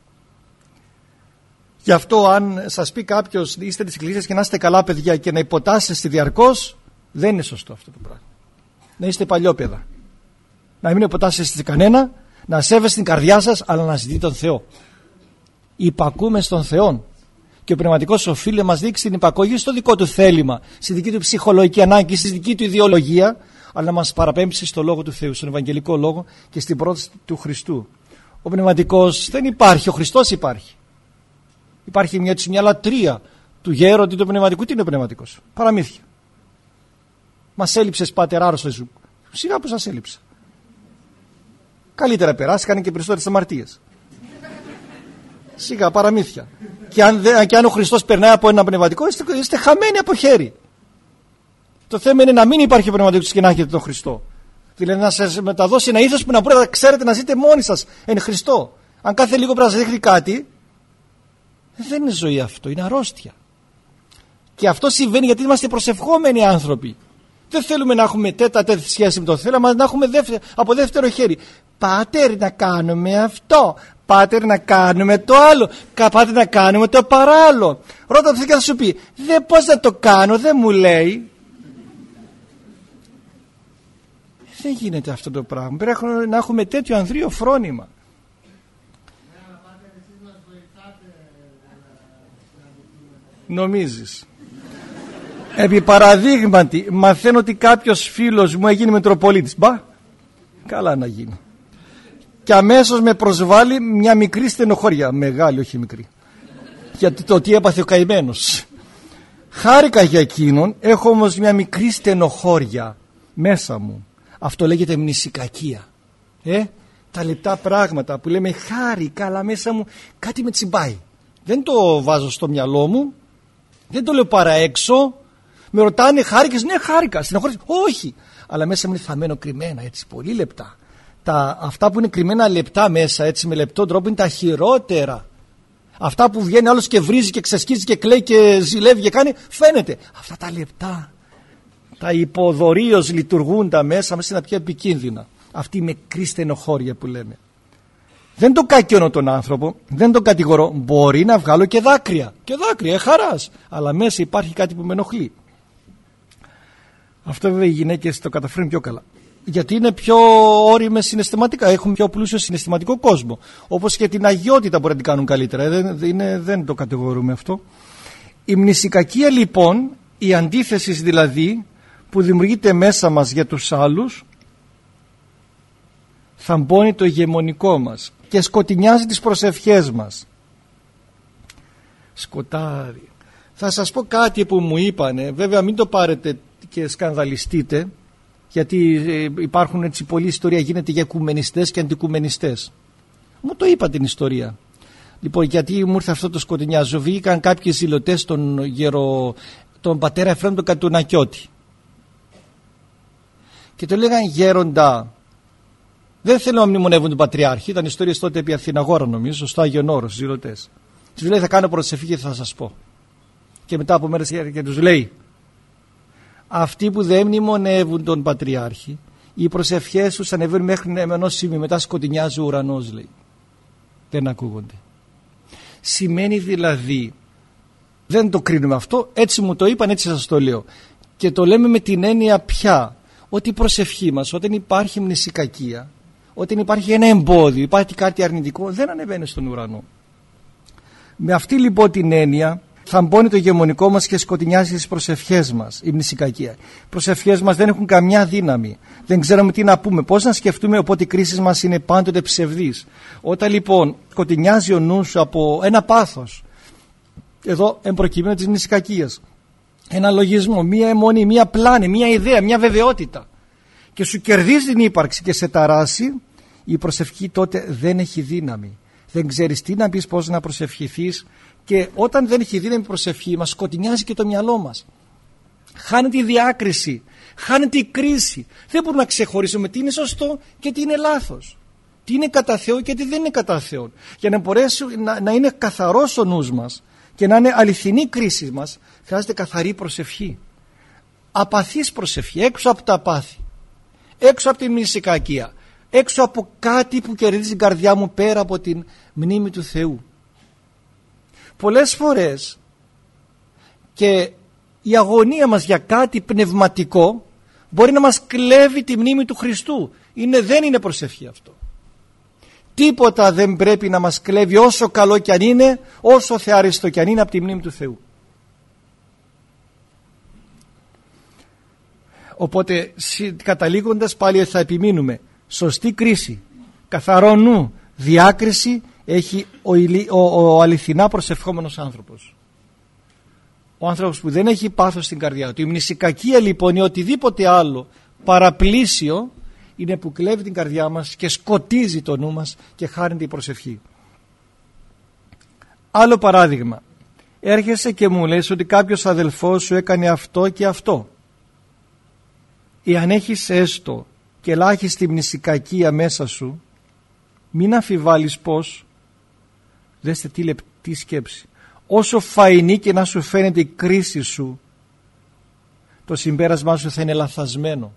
Γι' αυτό αν σας πει κάποιος είστε της Εκκλησίας και να είστε καλά παιδιά και να υποτάσσεστε διαρκώς, δεν είναι σωστό αυτό το πράγμα. Να είστε παλιόπαιδα. Να μην υποτάσσεστε σε κανένα, να σέβεστε την καρδιά σας, αλλά να ζητείτε τον Θεό. Υπακούμε στον Θεό. Και ο πνευματικός οφείλει να μας δείξει την υπακογή στο δικό του θέλημα, στη δική του ψυχολογική ανάγκη, στη δική του ιδεολογία, αλλά να μας παραπέμψει στο Λόγο του Θεού, στον Ευαγγελικό Λόγο και στην πρόταση του Χριστού. Ο πνευματικός δεν υπάρχει, ο Χριστός υπάρχει. Υπάρχει μια, μια λατρεία του γέροντι του πνευματικού. Τι είναι ο πνευματικός? Παραμύθια. Μας έλειψες πάτερ άρρωστος σου. Σιγά που σας έλειψα. Καλύτερα περάσει, κάνει και περισσότερες αμαρτίες. Σιγά, παραμύθια. Και αν, δε, και αν ο Χριστός περνάει από ένα πνευματικό, είστε, είστε χαμένοι από χέρι. Το θέμα είναι να μην υπάρχει ο πνευματικός και να έχετε τον Χριστό. Δηλαδή να σας μεταδώσει ένα ήθος που να μπορείτε να ξέρετε να ζείτε μόνοι σας εν Χριστώ. Αν κάθε λίγο πρέπει να σας δείχνει κάτι, δεν είναι ζωή αυτό, είναι αρρώστια. Και αυτό συμβαίνει γιατί είμαστε προσευχόμενοι άνθρωποι. Δεν θέλουμε να έχουμε τέτα τέτοια σχέση με το Θεό, αλλά να έχουμε δεύτερο, από δεύτερο χέρι. Πάτερ, να κάνουμε αυτό. Πάτερ, να κάνουμε το άλλο. Πάτερ, να κάνουμε το παράλληλο. Ρώτα το Θεό και θα σου πει, δεν, πώς να το κάνω, δεν μου λέει. Δεν γίνεται αυτό το πράγμα. Πρέπει να έχουμε τέτοιο ανδρείο φρόνημα. Νομίζεις? Επί παραδείγματι, μαθαίνω ότι κάποιος φίλος μου έγινε Μητροπολίτης. Μπα, καλά να γίνει. Και αμέσως με προσβάλλει μια μικρή στενοχώρια. Μεγάλη, όχι μικρή. Γιατί το τι έπαθε ο καημένος. Χάρηκα για εκείνον, έχω όμως μια μικρή στενοχώρια μέσα μου. Αυτό λέγεται μνησικακία. Ε, τα λεπτά πράγματα που λέμε χάρηκα, αλλά μέσα μου κάτι με τσιμπάει. Δεν το βάζω στο μυαλό μου, δεν το λέω παρά έξω. Με ρωτάνε χάρηκες? Ναι, χάρηκα. Στενοχώρησα? Όχι. Αλλά μέσα μου είναι θαμμένο κρυμμένα, έτσι, πολύ λεπτά. Τα, αυτά που είναι κρυμμένα λεπτά μέσα, έτσι, με λεπτό τρόπο, είναι τα χειρότερα. Αυτά που βγαίνει άλλος και βρίζει και ξεσκίζει και κλαίει και ζηλεύει και κάνει, φαίνεται. Αυτά τα λεπτά, τα υποδορίως λειτουργούν τα μέσα, μέσα είναι τα πιο επικίνδυνα. Αυτή η μικρή στενοχώρια που λέμε. Δεν το κακιώνω τον άνθρωπο, δεν τον κατηγορώ. Μπορεί να βγάλω και δάκρυα. Και δάκρυα, ε, χαράς. Αλλά μέσα υπάρχει κάτι που με ενοχλεί. Αυτό βέβαια οι γυναίκες το καταφέρουν πιο καλά. Γιατί είναι πιο όριμες συναισθηματικά, έχουν πιο πλούσιο συναισθηματικό κόσμο. Όπως και την αγιότητα μπορεί να την κάνουν καλύτερα. Δεν, είναι, δεν το κατηγορούμε αυτό. Η μνησικακία λοιπόν, η αντίθεση δηλαδή που δημιουργείται μέσα μας για τους άλλους, θαμπώνει το ηγεμονικό μας και σκοτεινιάζει τις προσευχές μας. Σκοτάρι. Θα σας πω κάτι που μου είπανε, βέβαια μην το πάρετε και σκανδαλιστείτε, γιατί υπάρχουν έτσι πολλή ιστορία, γίνεται για οικουμενιστές και αντικουμενιστές. Μου το είπα την ιστορία. Λοιπόν, γιατί μου ήρθε αυτό το σκοτεινιάζω. Βγήκαν κάποιοι ζηλωτές τον, γερο, τον πατέρα Εφραίμ τον Κατουνακιώτη και το λέγαν γέροντα, δεν θέλω να μνημονεύουν τον Πατριάρχη. Ήταν ιστορίες τότε επί Αθηναγόρα, νομίζω, στο Άγιον Όρος, στους ζηλωτές. Τους λέει, θα κάνω προσευχή και θα σας πω. Και μετά από μέρες και τους λέει, αυτοί που δεν μνημονεύουν τον Πατριάρχη, οι προσευχές τους ανεβαίνουν μέχρι ενός σημείου, μετά σκοτεινιάζει ο ουρανός, λέει. Δεν ακούγονται. Σημαίνει δηλαδή, δεν το κρίνουμε αυτό, έτσι μου το είπαν, έτσι σας το λέω. Και το λέμε με την έννοια πια, ότι η προσευχή μας, όταν υπάρχει μνησικακία, όταν υπάρχει ένα εμπόδιο, υπάρχει κάτι αρνητικό, δεν ανεβαίνει στον ουρανό. Με αυτή λοιπόν την έννοια θαμπώνει το ηγεμονικό μας και σκοτεινιάζει τις προσευχές μας, η μνησικακία. Οι προσευχές μας δεν έχουν καμιά δύναμη, δεν ξέρουμε τι να πούμε, πώς να σκεφτούμε, οπότε οι κρίσεις μας είναι πάντοτε ψευδείς. Όταν λοιπόν σκοτεινιάζει ο νους από ένα πάθος, εδώ εμπροκειμένο της μνησικακίας, ένα λογισμό, μία αιμονή, μία πλάνη, μία ιδέα, μία βεβαιότητα, και σου κερδίζει την ύπαρξη και σε ταράσει, η προσευχή τότε δεν έχει δύναμη. Δεν ξέρεις τι να πεις, πώς να προσευχηθείς, και όταν δεν έχει δύναμη η προσευχή μας, σκοτεινιάζει και το μυαλό μας. Χάνεται η διάκριση, χάνεται η κρίση. Δεν μπορούμε να ξεχωρίσουμε τι είναι σωστό και τι είναι λάθος. Τι είναι κατά Θεό και τι δεν είναι κατά Θεό. Για να μπορέσει να, να είναι καθαρός ο νους μας και να είναι αληθινή η κρίση μας, χρειάζεται καθαρή προσευχή. Απαθής προσευχή, έξω από τα πάθη, έξω από τη μνησικακία, έξω από κάτι που κερδίζει την καρδιά μου πέρα από την μνήμη του Θεού. Πολλές φορές και η αγωνία μας για κάτι πνευματικό μπορεί να μας κλέβει τη μνήμη του Χριστού. Είναι, δεν είναι προσευχή αυτό. Τίποτα δεν πρέπει να μας κλέβει, όσο καλό κι αν είναι, όσο θεάριστο κι αν είναι, από τη μνήμη του Θεού. Οπότε καταλήγοντας πάλι θα επιμείνουμε, σωστή κρίση, καθαρό νου, Διάκριση έχει ο, ο, ο αληθινά προσευχόμενος άνθρωπος. Ο άνθρωπος που δεν έχει πάθος στην καρδιά του. Η μνησικακία λοιπόν ή οτιδήποτε άλλο παραπλήσιο είναι που κλέβει την καρδιά μας και σκοτίζει το νου μας και χάνεται η προσευχή. Άλλο παράδειγμα. Έρχεσαι και μου λες ότι κάποιος αδελφός σου έκανε αυτό και αυτό. Εάν έχεις έστω και ελάχιστη μνησικακία μέσα σου, μην αμφιβάλλεις πως, δέστε τι λεπτή σκέψη, όσο φαϊνή και να σου φαίνεται η κρίση σου, το συμπέρασμά σου θα είναι λαθασμένο.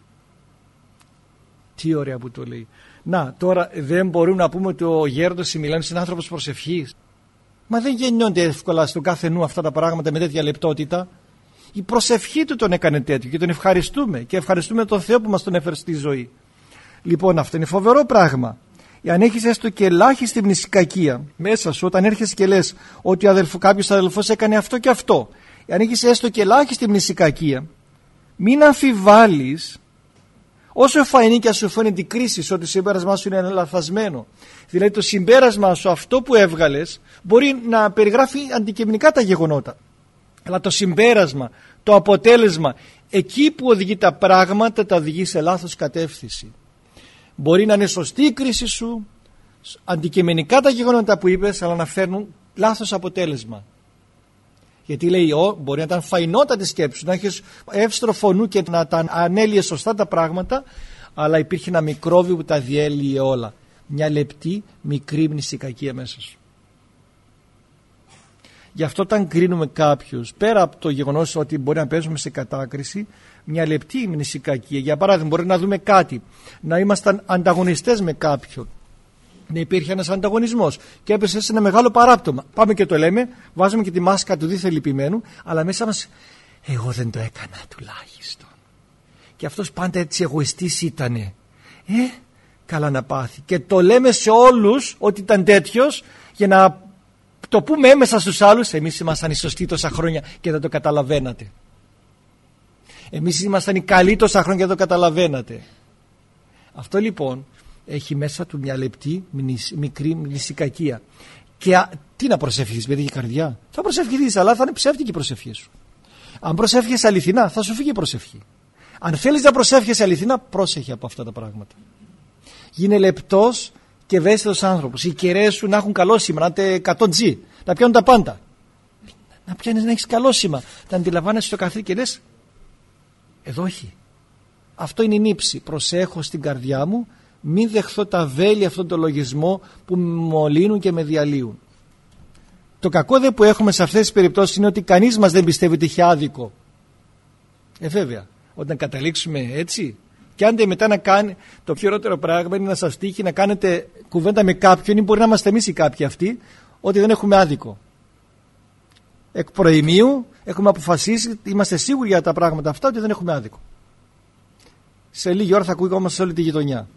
Τι ωραία που το λέει. Να, τώρα δεν μπορούμε να πούμε ότι ο γέροντος Σιμηλάνης είναι άνθρωπος προσευχής. Μα δεν γεννιόνται εύκολα στον κάθε νου αυτά τα πράγματα με τέτοια λεπτότητα. Η προσευχή του τον έκανε τέτοιο και τον ευχαριστούμε και ευχαριστούμε τον Θεό που μας τον έφερε στη ζωή. Λοιπόν, αυτό είναι φοβερό πράγμα. Αν έχεις έστω και ελάχιστη μνησικακία μέσα σου, όταν έρχεσαι και λες ότι αδελφο, κάποιος αδελφός έκανε αυτό και αυτό, αν έχεις έστω και ελάχιστη μνησικακία, μην αμφιβάλλεις, όσο φαϊνή και ας σου φαίνεται η κρίση σου, ότι το συμπέρασμά σου είναι λαθασμένο. Δηλαδή το συμπέρασμά σου, αυτό που έβγαλες, μπορεί να περιγράφει αντικειμενικά τα γεγονότα. Αλλά το συμπέρασμα, το αποτέλεσμα, εκεί που οδηγεί τα πράγματα, τα οδηγεί σε λάθος κατεύθυνση. Μπορεί να είναι σωστή η κρίση σου, αντικειμενικά τα γεγονότα που είπες, αλλά να φέρνουν λάθος αποτέλεσμα. Γιατί λέει, ο, μπορεί να ήταν φαϊνότατη σκέψη, να έχεις εύστροφο νου και να τα ανέλυες σωστά τα πράγματα, αλλά υπήρχε ένα μικρόβιο που τα διέλυε όλα. Μια λεπτή, μικρή μνησικακία μέσα σου. Γι' αυτό όταν κρίνουμε κάποιους, πέρα από το γεγονός ότι μπορεί να παίζουμε σε κατάκριση, μια λεπτή μνησικακία. Για παράδειγμα, μπορεί να δούμε κάτι, να ήμασταν ανταγωνιστές με κάποιον, να υπήρχε ένας ανταγωνισμός και έπεσε σε ένα μεγάλο παράπτωμα. Πάμε και το λέμε, βάζουμε και τη μάσκα του δίθεν λυπημένου, αλλά μέσα μας, εγώ δεν το έκανα τουλάχιστον. Και αυτός πάντα έτσι εγωιστής ήτανε. Ε, καλά να πάθει. Και το λέμε σε όλους ότι ήταν τέτοιος για να το πούμε έμεσα στους άλλους, εμείς ήμασταν οι σωστοί τόσα χρόνια και δεν το καταλαβαίνατε. Εμείς ήμασταν οι καλοί τόσα χρόνια και δεν το καταλαβαίνατε. Αυτό λοιπόν έχει μέσα του μια λεπτή μικρή μνησικακία. Και α, τι να προσευχηθείς με τέτοια καρδιά? Θα προσευχηθείς, αλλά θα είναι ψεύτικη η προσευχή σου. Αν προσεύχεσαι αληθινά, θα σου φύγει η προσευχή. Αν θέλεις να προσεύχεσαι αληθινά, πρόσεχε από αυτά τα πράγματα. Γίνε λεπτός και ευαίσθητος άνθρωπος. Οι κεραίες σου να έχουν καλό σήμα, να είναι εκατό τζι, να πιάνουν τα πάντα. Να πιάνεις να έχεις καλό σήμα. Να αντιλαμβάνεσαι στο καθρί και λες, εδώ όχι. Αυτό είναι η νύψη. Προσέχω στην καρδιά μου, μην δεχθώ τα βέλη αυτόν τον λογισμό που με μολύνουν και με διαλύουν. Το κακό δε που έχουμε σε αυτές τις περιπτώσεις είναι ότι κανείς μας δεν πιστεύει ότι έχει άδικο. Ε βέβαια, όταν καταλήξουμε έτσι, και αν μετά να κάνει, το πιο ωραίο πράγμα είναι να σας τύχει να κάνετε κουβέντα με κάποιον ή μπορεί να είμαστε εμείς οι κάποιοι αυτοί, ότι δεν έχουμε άδικο. Εκ προημίου έχουμε αποφασίσει, είμαστε σίγουροι για τα πράγματα αυτά, ότι δεν έχουμε άδικο. Σε λίγη ώρα θα ακούγόμαστε σε όλη τη γειτονιά.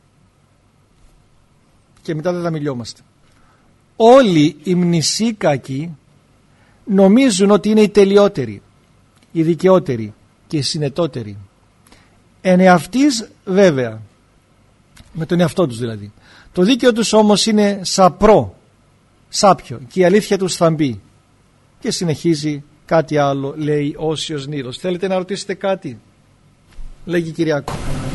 Και μετά δεν θα μιλιόμαστε. Όλοι οι μνησίκακοι νομίζουν ότι είναι οι τελειότεροι, οι δικαιότεροι και οι συνετότεροι. Εν εαυτής βέβαια, με τον εαυτό τους δηλαδή. Το δίκαιο τους όμως είναι σαπρό, σάπιο, και η αλήθεια τους θα μπει. Και συνεχίζει κάτι άλλο, λέει Όσιος Νήλος. Θέλετε να ρωτήσετε κάτι? Λέγει Κυριάκο.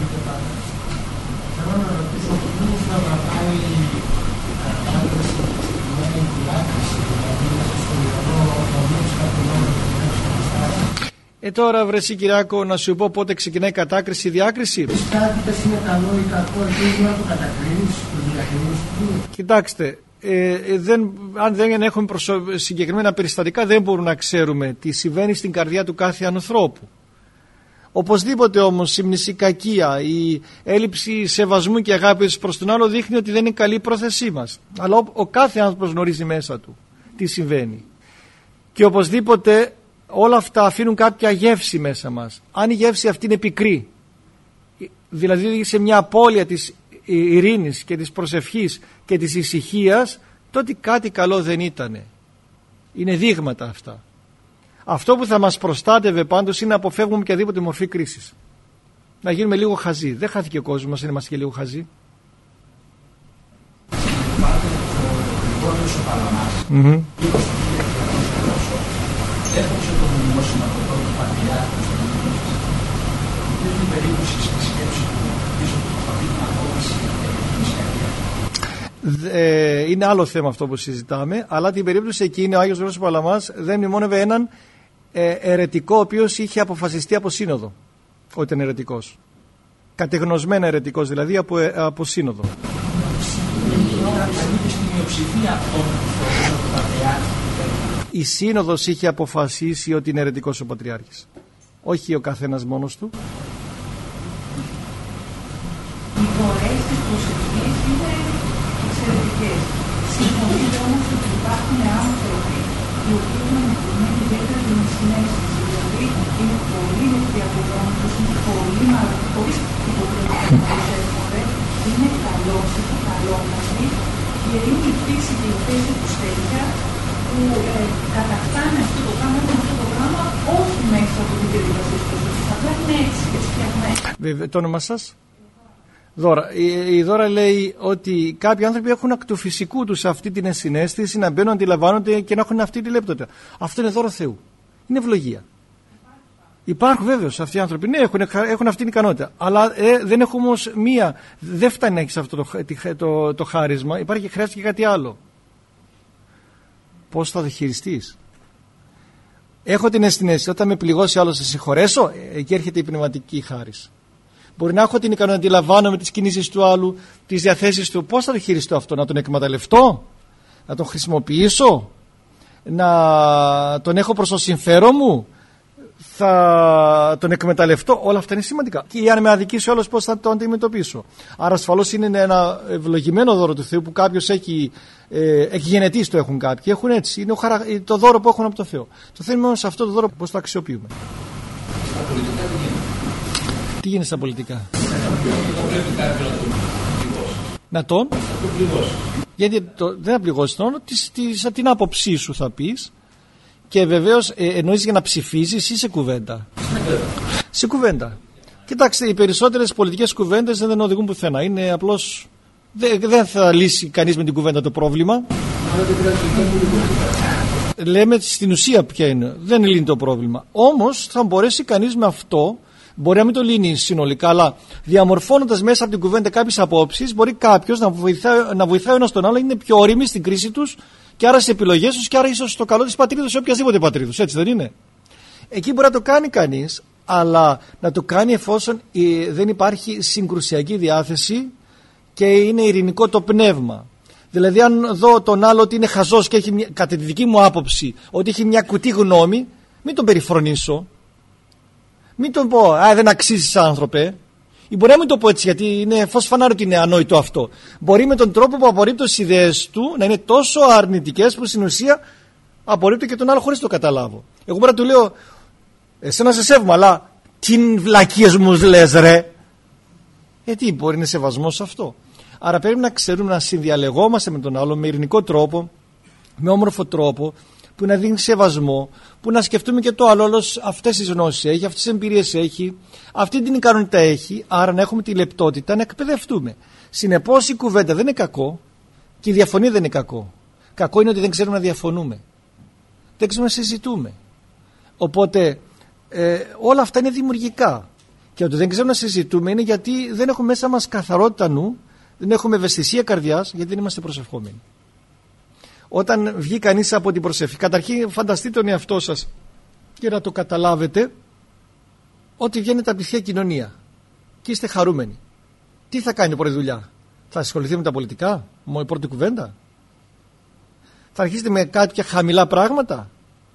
Ε τώρα βρε εσύ Κυριάκο, να σου πω πότε ξεκινάει η κατάκριση, η διάκριση. Κάτι είναι καλό ή κακό, εκεί να το κατακρίνεις, το διαχειρίζεις. Κοιτάξτε, ε, ε, δεν, αν δεν έχουμε προσω... συγκεκριμένα περιστατικά, δεν μπορούμε να ξέρουμε τι συμβαίνει στην καρδιά του κάθε ανθρώπου. Οπωσδήποτε όμως η μνησικακία, η έλλειψη σεβασμού και αγάπης προς τον άλλο δείχνει ότι δεν είναι καλή η πρόθεσή μας. Αλλά ο, ο κάθε άνθρωπος γνωρίζει μέσα του τι συμβαίνει. Και οπωσδήποτε όλα αυτά αφήνουν κάποια γεύση μέσα μας. Αν η γεύση αυτή είναι πικρή, δηλαδή σε μια απώλεια της ειρήνης και της προσευχής και της ησυχίας, τότε κάτι καλό δεν ήτανε. Είναι δείγματα αυτά. Αυτό που θα μας προστάτευε πάντως είναι να αποφεύγουμε οποιαδήποτε μορφή κρίσης. Να γίνουμε λίγο χαζοί. Δεν χάθηκε ο κόσμος μας, είμαστε και λίγο χαζοί. Mm-hmm. Έχωσε το μνημόσυνο από το Πατριάρχη του δεν είναι περίπτωση στη σκέψη του πίσω από αυτή την απόφαση της καρδιάς. Είναι άλλο θέμα αυτό που συζητάμε, αλλά την περίπτωση εκείνη ο Άγιος Γρηγόρης Παλαμάς δεν μνημόνευε έναν ε, ερετικό ο οποίος είχε αποφασιστεί από σύνοδο ότι ήταν ερετικός. Κατεγνωσμένα ερετικός δηλαδή από, ε, από σύνοδο. Η σύνοδος είχε αποφασίσει ότι είναι ερετικός ο Πατριάρχης, όχι ο καθένας μόνος του. Οι φορές της προσευχής είναι εξαιρετικές. Συμφωνείτε όμως ότι υπάρχουν άνθρωποι οι οποίοι είναι μετρημένοι ιδιαίτερα την συνέστηση, δηλαδή είναι πολύ διαποδόντως, είναι πολύ μάλλον, χωρίς υποκριτικά να προσέχονται, είναι καλόσυχοι, καλόμαστοι και είναι η φύση και η θέση του τέτοια που ε, κατακτάνε αυτό το πράγμα, αυτό το πράγμα όχι μέσα από την διαδικασία της προσοχής, απλά είναι έτσι και έτσι φτιαγμένα. Βέβαια, το όνομα σας? Δώρα. Η, η Δώρα λέει ότι κάποιοι άνθρωποι έχουν εκ του φυσικού τους αυτή την συναίσθηση να μπαίνουν, αντιλαμβάνονται και να έχουν αυτή τη λεπτότητα. Αυτό είναι δώρο Θεού. Είναι ευλογία. Υπάρχουν βέβαιως αυτοί οι άνθρωποι, ναι, έχουν, έχουν αυτή την ικανότητα. Αλλά ε, δεν έχουν όμως μία. Δεν φτάνει να έχεις αυτό το, το, το, το χάρισμα. Υπάρχει, χρειάζεται και κάτι άλλο. Πώς θα το χειριστείς? Έχω την αισθηνέση όταν με πληγώσει άλλος, θα συγχωρέσω. Εκεί έρχεται η πνευματική χάρις. Μπορεί να έχω την ικανότητα να αντιλαμβάνομαι τις κινήσεις του άλλου, τις διαθέσεις του. Πώς θα το χειριστώ αυτό? Να τον εκμεταλλευτώ, να τον χρησιμοποιήσω, να τον έχω προς το συμφέρον μου, θα τον εκμεταλλευτώ? Όλα αυτά είναι σημαντικά. Και αν με αδικήσει όλος, πώς θα το αντιμετωπίσω? Άρα ασφαλώς είναι ένα ευλογημένο δώρο του Θεού που κάποιος έχει ε, εκγενετής, το έχουν κάποιοι. Έχουν έτσι. Είναι ο χαρα... το δώρο που έχουν από το Θεό. Το θέμα είναι σε αυτό το δώρο πώς το αξιοποιούμε. Στα πολιτικά τι γίνεται? Τι γίνεται στα πολιτικά? Να τον γιατί το, δεν θα πληγώσει τον, την, την άποψή σου θα πεις. Και βεβαίως ε, εννοείς για να ψηφίσεις ή σε κουβέντα? Σε κουβέντα. Κοιτάξτε, οι περισσότερες πολιτικές κουβέντες δεν οδηγούν πουθενά. Είναι απλώς. Δεν, δεν θα λύσει κανείς με την κουβέντα το πρόβλημα. Λέμε στην ουσία ποια είναι. Δεν λύνει το πρόβλημα. Όμως θα μπορέσει κανείς με αυτό. Μπορεί να μην το λύνει συνολικά, αλλά διαμορφώνοντας μέσα από την κουβέντα κάποιες απόψεις, μπορεί κάποιος να βοηθάει, να βοηθάει ο ένας τον άλλο, είναι πιο όριμοι στην κρίση τους και άρα στις επιλογές τους και άρα ίσως στο καλό της πατρίδος ή οποιασδήποτε πατρίδος. Έτσι δεν είναι? Εκεί μπορεί να το κάνει κανείς, αλλά να το κάνει εφόσον ε, δεν υπάρχει συγκρουσιακή διάθεση και είναι ειρηνικό το πνεύμα. Δηλαδή, αν δω τον άλλο ότι είναι χαζός και έχει μια, κατά τη δική μου άποψη, ότι έχει μια κουτή γνώμη, μην τον περιφρονήσω. Μην τον πω, α, δεν αξίζεις άνθρωπε. Ή μπορεί να μην το πω έτσι, γιατί είναι φως φανάρι ότι είναι ανόητο αυτό. Μπορεί με τον τρόπο που απορρίπτω τις ιδέες του να είναι τόσο αρνητικές που στην ουσία απορρίπτω και τον άλλο χωρίς το καταλάβω. Εγώ μπορεί να του λέω, εσένα σε σέβομαι, αλλά τι βλακίες μου λες ρε? Γιατί μπορεί να είναι σεβασμός αυτό. Άρα πρέπει να ξέρουμε να συνδιαλεγόμαστε με τον άλλο με ειρηνικό τρόπο, με όμορφο τρόπο, που να δίνει σεβασμό, που να σκεφτούμε και το άλλο, όλος αυτές τις γνώσεις έχει, αυτές τις εμπειρίες έχει, αυτή την ικανότητα έχει, άρα να έχουμε τη λεπτότητα να εκπαιδευτούμε. Συνεπώς η κουβέντα δεν είναι κακό και η διαφωνία δεν είναι κακό. Κακό είναι ότι δεν ξέρουμε να διαφωνούμε. Δεν ξέρουμε να συζητούμε. Οπότε ε, όλα αυτά είναι δημιουργικά. Και ότι δεν ξέρουμε να συζητούμε είναι γιατί δεν έχουμε μέσα μας καθαρότητα νου, δεν έχουμε ευαισθησία καρδιάς, γιατί δεν είμαστε προσευχόμενοι. Όταν βγει κανείς από την προσευχή, καταρχήν φανταστείτε τον εαυτό σας και να το καταλάβετε ότι βγαίνετε από τη Θεία Κοινωνία και είστε χαρούμενοι. Τι θα κάνει η πρώτη δουλειά? Θα ασχοληθεί με τα πολιτικά, με η πρώτη κουβέντα? Θα αρχίσετε με κάποια χαμηλά πράγματα?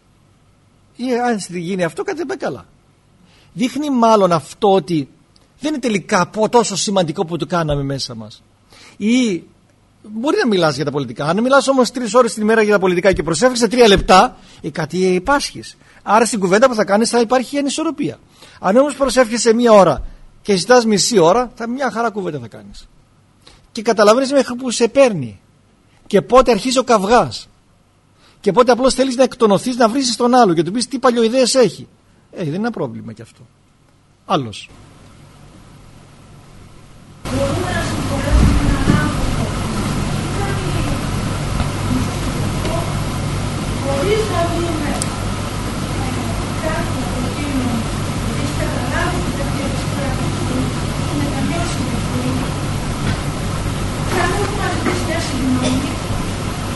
Ή αν γίνει αυτό, κάτι δεν πάει καλά. Δείχνει μάλλον αυτό ότι δεν είναι τελικά από τόσο σημαντικό που το κάναμε μέσα μας. Ή μπορεί να μιλάς για τα πολιτικά. Αν μιλάς όμως τρεις ώρες την ημέρα για τα πολιτικά και προσέφερες τρία λεπτά, ή κάτι υπάσχεις. Άρα στην κουβέντα που θα κάνεις θα υπάρχει ανισορροπία. Αν όμως προσεύχεσαι μία ώρα και ζητάς μισή ώρα, θα μια χαρά κουβέντα θα κάνεις. Και καταλαβαίνεις μέχρι που σε παίρνει. Και πότε αρχίζει ο καυγάς. Και πότε απλώς θέλεις να εκτονωθείς, να βρήσεις τον άλλο και του πεις τι παλιοειδέες έχει. Ε, δεν είναι ένα πρόβλημα κι αυτό. Άλλος.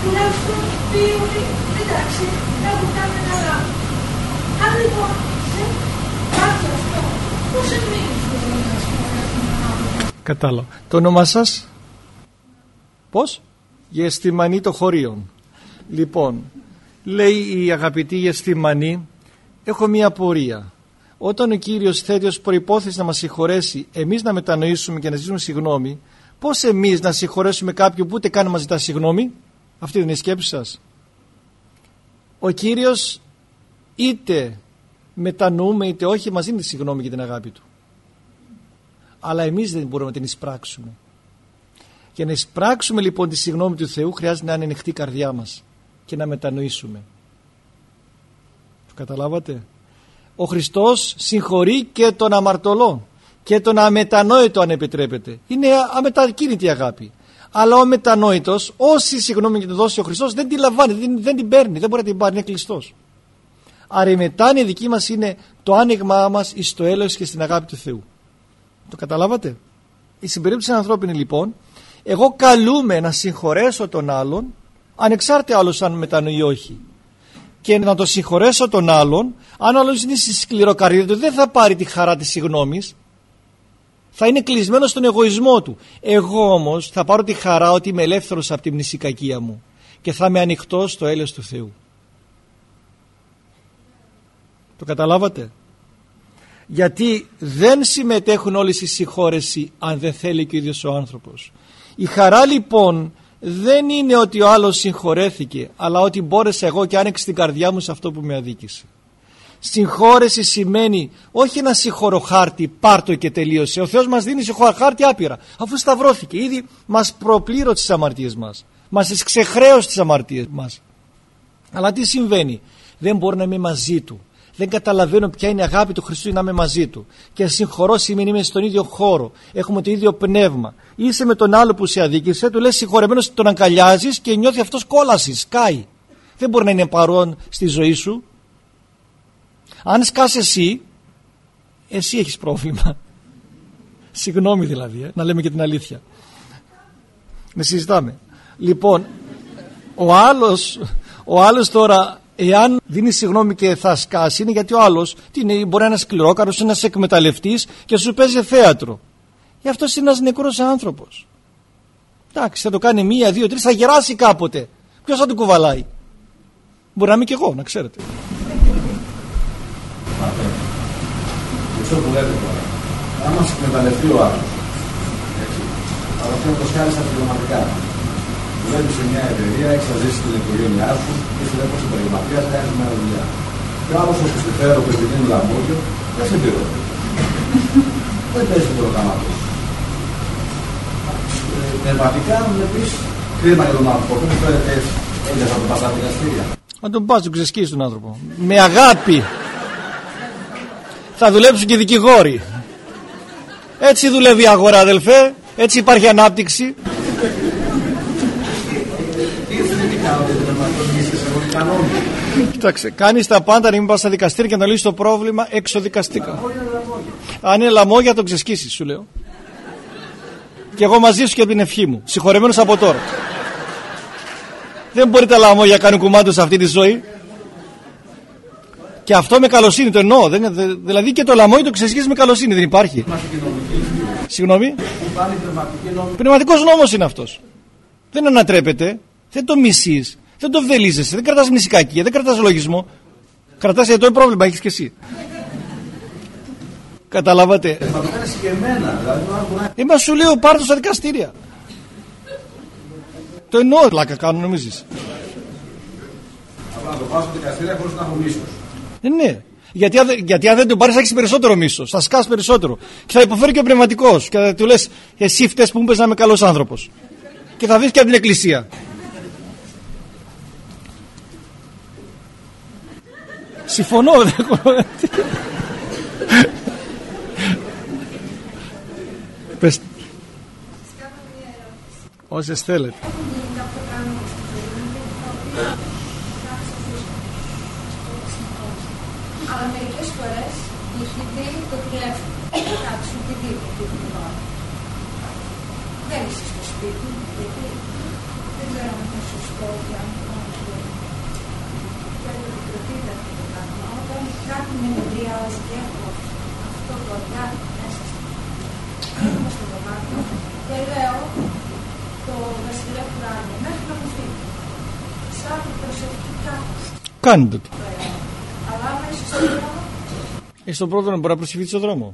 τουλάχιστον πει εντάξει, έχω κάνει ένα λάθος. Αν λοιπόν σε κάτι αυτό, πώς εμείς μπορούμε να σχολιάσουμε? Κατάλαβα. Το όνομα σας? Πώς? Γεστημανή το χωρίον. Λοιπόν, λέει η αγαπητή Γεστημανή, έχω μία απορία. Όταν ο Κύριος θέτει ως προϋπόθεση να μας συγχωρέσει, εμείς να μετανοήσουμε και να ζητήσουμε συγγνώμη, πώς εμείς να συγχωρέσουμε κάποιον που ούτε καν μας ζητά συγγνώμη? Αυτή δεν είναι η σκέψη σας? Ο Κύριος είτε μετανοούμε είτε όχι μας δίνει τη συγγνώμη για την αγάπη Του. Αλλά εμείς δεν μπορούμε να την εισπράξουμε. Για να εισπράξουμε λοιπόν τη συγγνώμη του Θεού χρειάζεται να είναι ανοιχτή η καρδιά μας και να μετανοήσουμε. Το καταλάβατε? Ο Χριστός συγχωρεί και τον αμαρτωλό και τον αμετανόητο αν επιτρέπετε. Είναι αμετακίνητη αγάπη. Αλλά ο αμετανόητος, όση συγγνώμη και του δώσει ο Χριστός, δεν την λαμβάνει, δεν, δεν την παίρνει, δεν μπορεί να την πάρει, είναι κλειστός. Άρα η μετάνοια δική μας είναι το άνοιγμά μας εις το έλεος και στην αγάπη του Θεού. Το καταλάβατε? Η συμπερίπτωση ανθρώπινη λοιπόν, εγώ καλούμε να συγχωρέσω τον άλλον, ανεξάρτητα άλλος αν μετανοεί ή όχι. Και να το συγχωρέσω τον άλλον, αν ο άλλος είναι στη σκληροκαρδία του, δεν θα πάρει τη χαρά της συγγνώμης. Θα είναι κλεισμένος στον εγωισμό του. Εγώ όμως θα πάρω τη χαρά ότι είμαι ελεύθερος από τη μνησικακία μου και θα είμαι ανοιχτός στο έλεος του Θεού. Το καταλάβατε? Γιατί δεν συμμετέχουν όλοι στη συγχώρεση αν δεν θέλει και ο ίδιος ο άνθρωπος. Η χαρά λοιπόν δεν είναι ότι ο άλλος συγχωρέθηκε, αλλά ότι μπόρεσα εγώ και άνοιξε την καρδιά μου σε αυτό που με αδίκησε. Συγχώρεση σημαίνει όχι ένα συγχωροχάρτη, πάρτο και τελείωσε. Ο Θεός μας δίνει συγχωροχάρτη άπειρα, αφού σταυρώθηκε. Ήδη μας προπλήρωσε τις αμαρτίες μας, μας τις ξεχρέωσε τις αμαρτίες μας. Αλλά τι συμβαίνει? Δεν μπορώ να είμαι μαζί Του. Δεν καταλαβαίνω ποια είναι η αγάπη του Χριστού να είμαι μαζί Του. Και συγχωρώ σημαίνει είμαι στον ίδιο χώρο. Έχουμε το ίδιο πνεύμα. Είσαι με τον άλλο που σε αδίκησε, του λες συγχωρεμένος, τον αγκαλιάζεις και νιώθει αυτός κόλαση, σκάει. Δεν μπορεί να είναι παρόν στη ζωή σου. Αν σκάς εσύ, εσύ έχεις πρόβλημα. Συγγνώμη δηλαδή, ε, να λέμε και την αλήθεια. Να συζητάμε. Λοιπόν, ο άλλος, ο άλλος τώρα, εάν δίνει συγγνώμη και θα σκάσει, είναι γιατί ο άλλος τι είναι, μπορεί να είναι σκληρόκαρος, ένας εκμεταλλευτής και σου παίζει θέατρο. Γι' αυτός είναι ένας νεκρός άνθρωπος. Εντάξει, θα το κάνει μία, δύο, τρεις, θα γεράσει κάποτε. Ποιος θα τον κουβαλάει? Μπορεί να είμαι και εγώ, να ξέρετε. Αυτό που λέτε τώρα, αν μας εκμεταλλευτεί ο άλλος, έτσι, αλλά θέλω να το σχάρεις τα πληρωματικά. Δουλεύεις σε μια εταιρεία, έχεις να ζήσεις την οικογένειά σου, και σου λέει πως επαγγελματίας κάνεις μια δουλειά. Και ο άλλος όπως τη φέρω που επειδή είναι λαμόγιο, δεν σε πληρώνει. Δεν παίζει το πρόγραμμα του. Πνευματικά μου πεις κρίμα για τον άνθρωπο, που φέρετε έτσι, έτσι θα τον πας στα δικαστήρια. Να τον πας, τον ξεσκίσεις τον άνθρωπο. Με αγάπη. Θα δουλέψουν και δικηγόροι. Έτσι δουλεύει η αγορά, αδελφέ. Έτσι υπάρχει ανάπτυξη. Κοιτάξτε, κάνεις τα πάντα να μην πας στα δικαστήρια και να λύσεις το πρόβλημα εξοδικαστικά. Αν είναι λαμόγια, τον ξεσκίσεις, σου λέω. Και εγώ μαζί σου και από την ευχή μου. Συγχωρεμένος από τώρα. Δεν μπορεί τα λαμόγια να κάνουν κουμάντο σε αυτή τη ζωή. Και αυτό με καλοσύνη το εννοώ. Δεν είναι, δηλαδή και το λαμόγι το ξεσκίσεις με καλοσύνη. Δεν υπάρχει. Συγγνώμη. Πνευματικός νόμος είναι αυτός. Δεν ανατρέπεται. Δεν το μισείς. Δεν το βδελίζεσαι. Δεν κρατάς μνησικακία. Δεν κρατάς λογισμό. Κρατάς για το πρόβλημα. Έχεις και εσύ. Καταλάβατε. Θα το κάνεις και εμένα. Είμαι σου λέω πάρ' το στα δικαστήρια. Το εννοώ. Πλάκα κάνω νομίζεις. Απλά να το πάω στα δικαστήρια χωρίς να έχω μίσος. Ε, ναι. Γιατί, γιατί αν δεν τον πάρεις θα έχεις περισσότερο μίσος. Θα σκάς περισσότερο. Και θα υποφέρει και ο πνευματικός. Και θα του λες εσύ φταίς που μου πες να είμαι καλός άνθρωπος. Και θα δεις και από την εκκλησία. Συμφωνώ. Πες. Όσες θέλετε. Αλλά μερικές φορές λυχνητεί το τηλέφωνο. Κάτι σου πει τίποτα. Δεν είσαι στο σπίτι, γιατί δεν ξέρω αν θα σου πω για παιδιά μέσα στο δωμάτιο και λέω το βασιλιά του Ράνου μέχρι να μου φύγει. Σαν προσεκτική κάθεση. Κάντε το. Αλλά άμα είσαι στον δρόμο. Ε, στον πρώτο να μπορεί να προσευχηθεί στον δρόμο.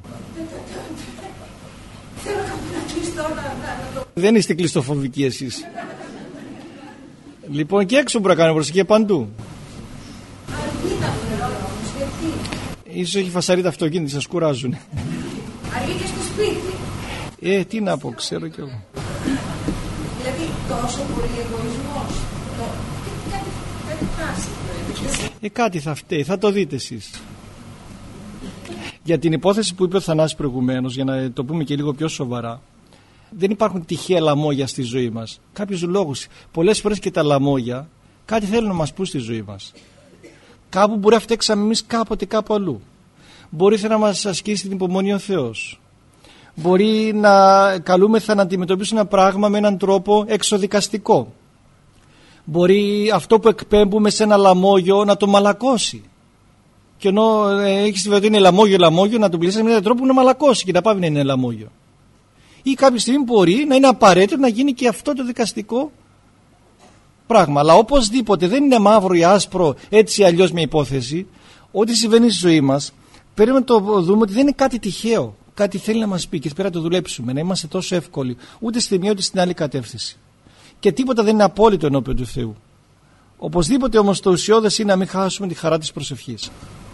Θέλω να κλειστώ να το. Δεν είστε κλειστοφοβικοί εσείς. Λοιπόν, και έξω μπορεί να κάνει προσευχή παντού. Αργεί τα φτερό όμως, γιατί. Ίσως έχει φασαρεί τα αυτοκίνητα, σας κουράζουν. Αργεί και στο σπίτι. Ε, τι να πω, ξέρω κι εγώ. Δηλαδή τόσο πολύ εγωισμός. Το... Κάτι, κάτι χάσει. Ε, κάτι θα φταίει, θα το δείτε εσείς. Για την υπόθεση που είπε ο Θανάσης προηγουμένως, για να το πούμε και λίγο πιο σοβαρά, δεν υπάρχουν τυχαία λαμόγια στη ζωή μας. Κάποιους λόγους. Πολλές φορές και τα λαμόγια κάτι θέλουν να μας πούν στη ζωή μας. Κάπου μπορεί να φταίξαμε εμείς κάποτε κάπου αλλού. Μπορεί να μας ασκήσει την υπομονή ο Θεός. Μπορεί να καλούμεθα να αντιμετωπίσουμε ένα πράγμα με έναν τρόπο εξοδικαστικό. Μπορεί αυτό που εκπέμπουμε σε ένα λαμόγιο να το μαλακώσει. Και ενώ ε, έχεις τη ότι είναι λαμόγιο, λαμόγιο, να το πλησιάσει με έναν τρόπο να μαλακώσει και να πάει να είναι λαμόγιο. Ή κάποια στιγμή μπορεί να είναι απαραίτητο να γίνει και αυτό το δικαστικό πράγμα. Αλλά οπωσδήποτε δεν είναι μαύρο ή άσπρο έτσι αλλιώς μια υπόθεση. Ό,τι συμβαίνει στη ζωή μας πρέπει να το δούμε ότι δεν είναι κάτι τυχαίο. Κάτι θέλει να μας πει και πρέπει να το δουλέψουμε, να είμαστε τόσο εύκολοι ούτε στη μία ούτε στην άλλη κατεύθυνση. Και τίποτα δεν είναι απόλυτο ενώπιον του Θεού. Οπωσδήποτε όμως το ουσιώδες είναι να μην χάσουμε τη χαρά της προσευχής.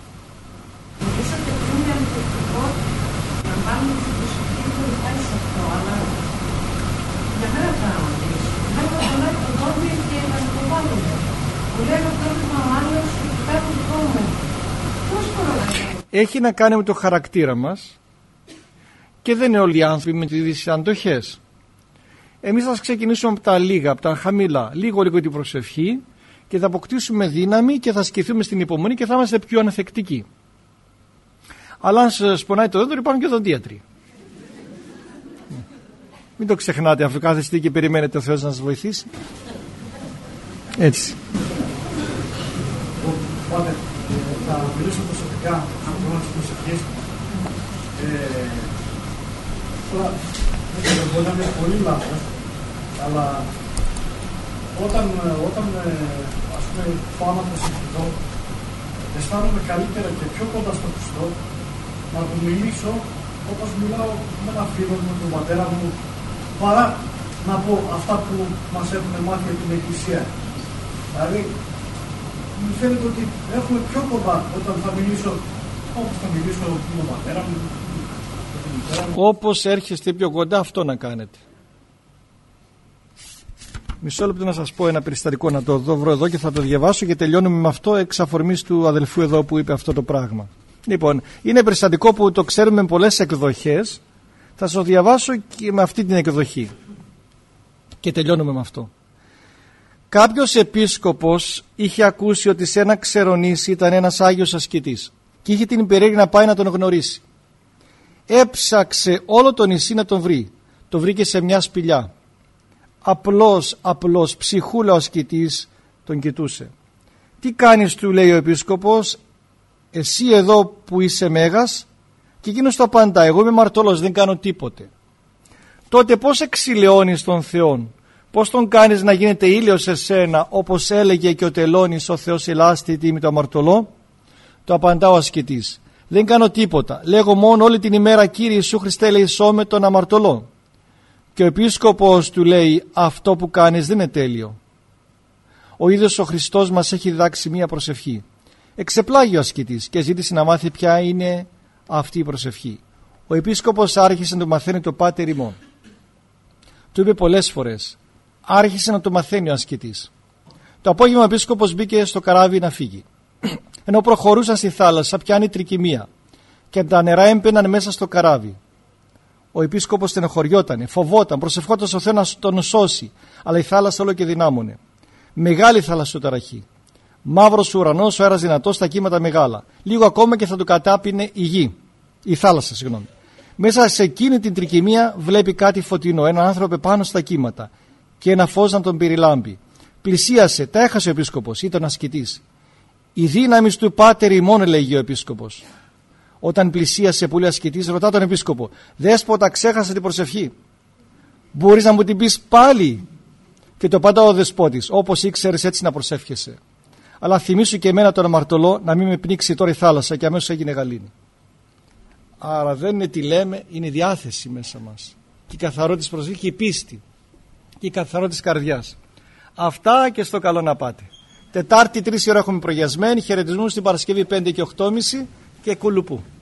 Έχει να κάνει με το χαρακτήρα μας και δεν είναι όλοι οι άνθρωποι με τις αντοχές. Εμείς θα ξεκινήσουμε από τα λίγα, από τα χαμηλά, λίγο λίγο την προσευχή και θα αποκτήσουμε δύναμη και θα ασκηθούμε στην υπομονή και θα είμαστε πιο ανθεκτικοί. Αλλά αν σας πονάει το δέντρο υπάρχουν και οδοντίατροι. Μην το ξεχνάτε αφού κάθεστε και περιμένετε ο Θεός να σας βοηθήσει. Έτσι. Οπότε, θα μιλήσω προσωπικά στο θέμα της προσευχής. Τώρα, δεν μπορεί να είναι πολύ λάθος, αλλά όταν, όταν ας πούμε, πάω να προσευχηθώ, αισθάνομαι καλύτερα και πιο κοντά στον Χριστό να του μιλήσω όπως μιλάω με ένα φίλο μου, τον πατέρα μου, παρά να πω αυτά που μας έχουν μάθει από την Εκκλησία. Δηλαδή, μου φαίνεται ότι έχουμε πιο κοντά όταν θα μιλήσω όπως θα μιλήσω με τον πατέρα μου. Όπως έρχεστε πιο κοντά, αυτό να κάνετε. Μισό λεπτό να σας πω ένα περιστατικό, να το βρω εδώ και θα το διαβάσω και τελειώνουμε με αυτό εξ αφορμής του αδελφού εδώ που είπε αυτό το πράγμα. Λοιπόν, είναι περιστατικό που το ξέρουμε με πολλές εκδοχές. Θα σας το διαβάσω και με αυτή την εκδοχή και τελειώνουμε με αυτό. Κάποιος επίσκοπος είχε ακούσει ότι σε ένα ξερονήσι ήταν ένας Άγιος ασκητής και είχε την περιέργεια να πάει να τον γνωρίσει. Έψαξε όλο το νησί να τον βρει. Το βρήκε σε μια σπηλιά. Απλός, απλός, ψυχούλα ο ασκητής τον κοιτούσε. «Τι κάνεις?» του λέει ο επίσκοπος. «Εσύ εδώ που είσαι μέγας?» Και εκείνος το απαντά: «Εγώ είμαι μαρτωλός, δεν κάνω τίποτε». «Τότε πώς εξηλαιώνεις τον Θεόν? Πώς τον κάνεις να γίνεται ήλιος σε σένα, όπως έλεγε και ο Τελώνης, ο Θεός ελάστη τίμη το αμαρτωλό?» Το απαντά ο ασκητής: «Δεν κάνω τίποτα. Λέγω μόνο όλη την ημέρα, Κύριε Ιησού Χριστέ, ελεησό με τον αμαρτωλό». Και ο επίσκοπος του λέει: «Αυτό που κάνεις δεν είναι τέλειο. Ο ίδιος ο Χριστός μας έχει διδάξει μία προσευχή». Εξεπλάγει ο ασκητής και ζήτησε να μάθει ποια είναι αυτή η προσευχή. Ο επίσκοπος άρχισε να το μαθαίνει το Πάτερ ημών. Του είπε πολλές φορές. Άρχισε να το μαθαίνει ο ασκητής. Το απόγευμα ο επίσκοπος μπήκε στο καράβι να φύγει. Ενώ προχωρούσαν στη θάλασσα, πιάνει τρικυμία και τα νερά έμπαιναν μέσα στο καράβι. Ο επίσκοπος στενοχωριότανε, φοβόταν, προσευχόταν στο Θεό να τον σώσει, αλλά η θάλασσα όλο και δυνάμωνε. Μεγάλη θαλασσοταραχή. Μαύρος ουρανός, ο αέρας δυνατός, τα κύματα μεγάλα. Λίγο ακόμα και θα του κατάπινε η γη. Η θάλασσα, συγγνώμη. Μέσα σε εκείνη την τρικυμία βλέπει κάτι φωτεινό, έναν άνθρωπο πάνω στα κύματα και ένα φως να τον περιλάμπει. Πλησίασε, τα έχασε ο επίσκοπος, ήταν ασκητής. «Η δύναμη του Πάτερ ημών», λέγει ο επίσκοπος. Όταν πλησίασε πολύ ασκητής, ρωτά τον επίσκοπο: «Δέσποτα, ξέχασα την προσευχή. Μπορείς να μου την πεις πάλι?» Και το απαντά ο δεσπότης: «Όπως ήξερες, έτσι να προσεύχεσαι. Αλλά θυμήσου και εμένα τον αμαρτωλό, να μην με πνίξει τώρα η θάλασσα». Και αμέσως έγινε γαλήνη. Άρα δεν είναι τι λέμε, είναι η διάθεση μέσα μας. Και η καθαρότητα της προσευχής και η πίστη. Και η καθαρότητα της καρδιάς. Αυτά και στο καλό να πάτε. Τετάρτη τρεις ώρα έχουμε προγιασμένη. Χαιρετισμούς στην Παρασκευή πέντε και οκτώ και μισή και κουλουπού.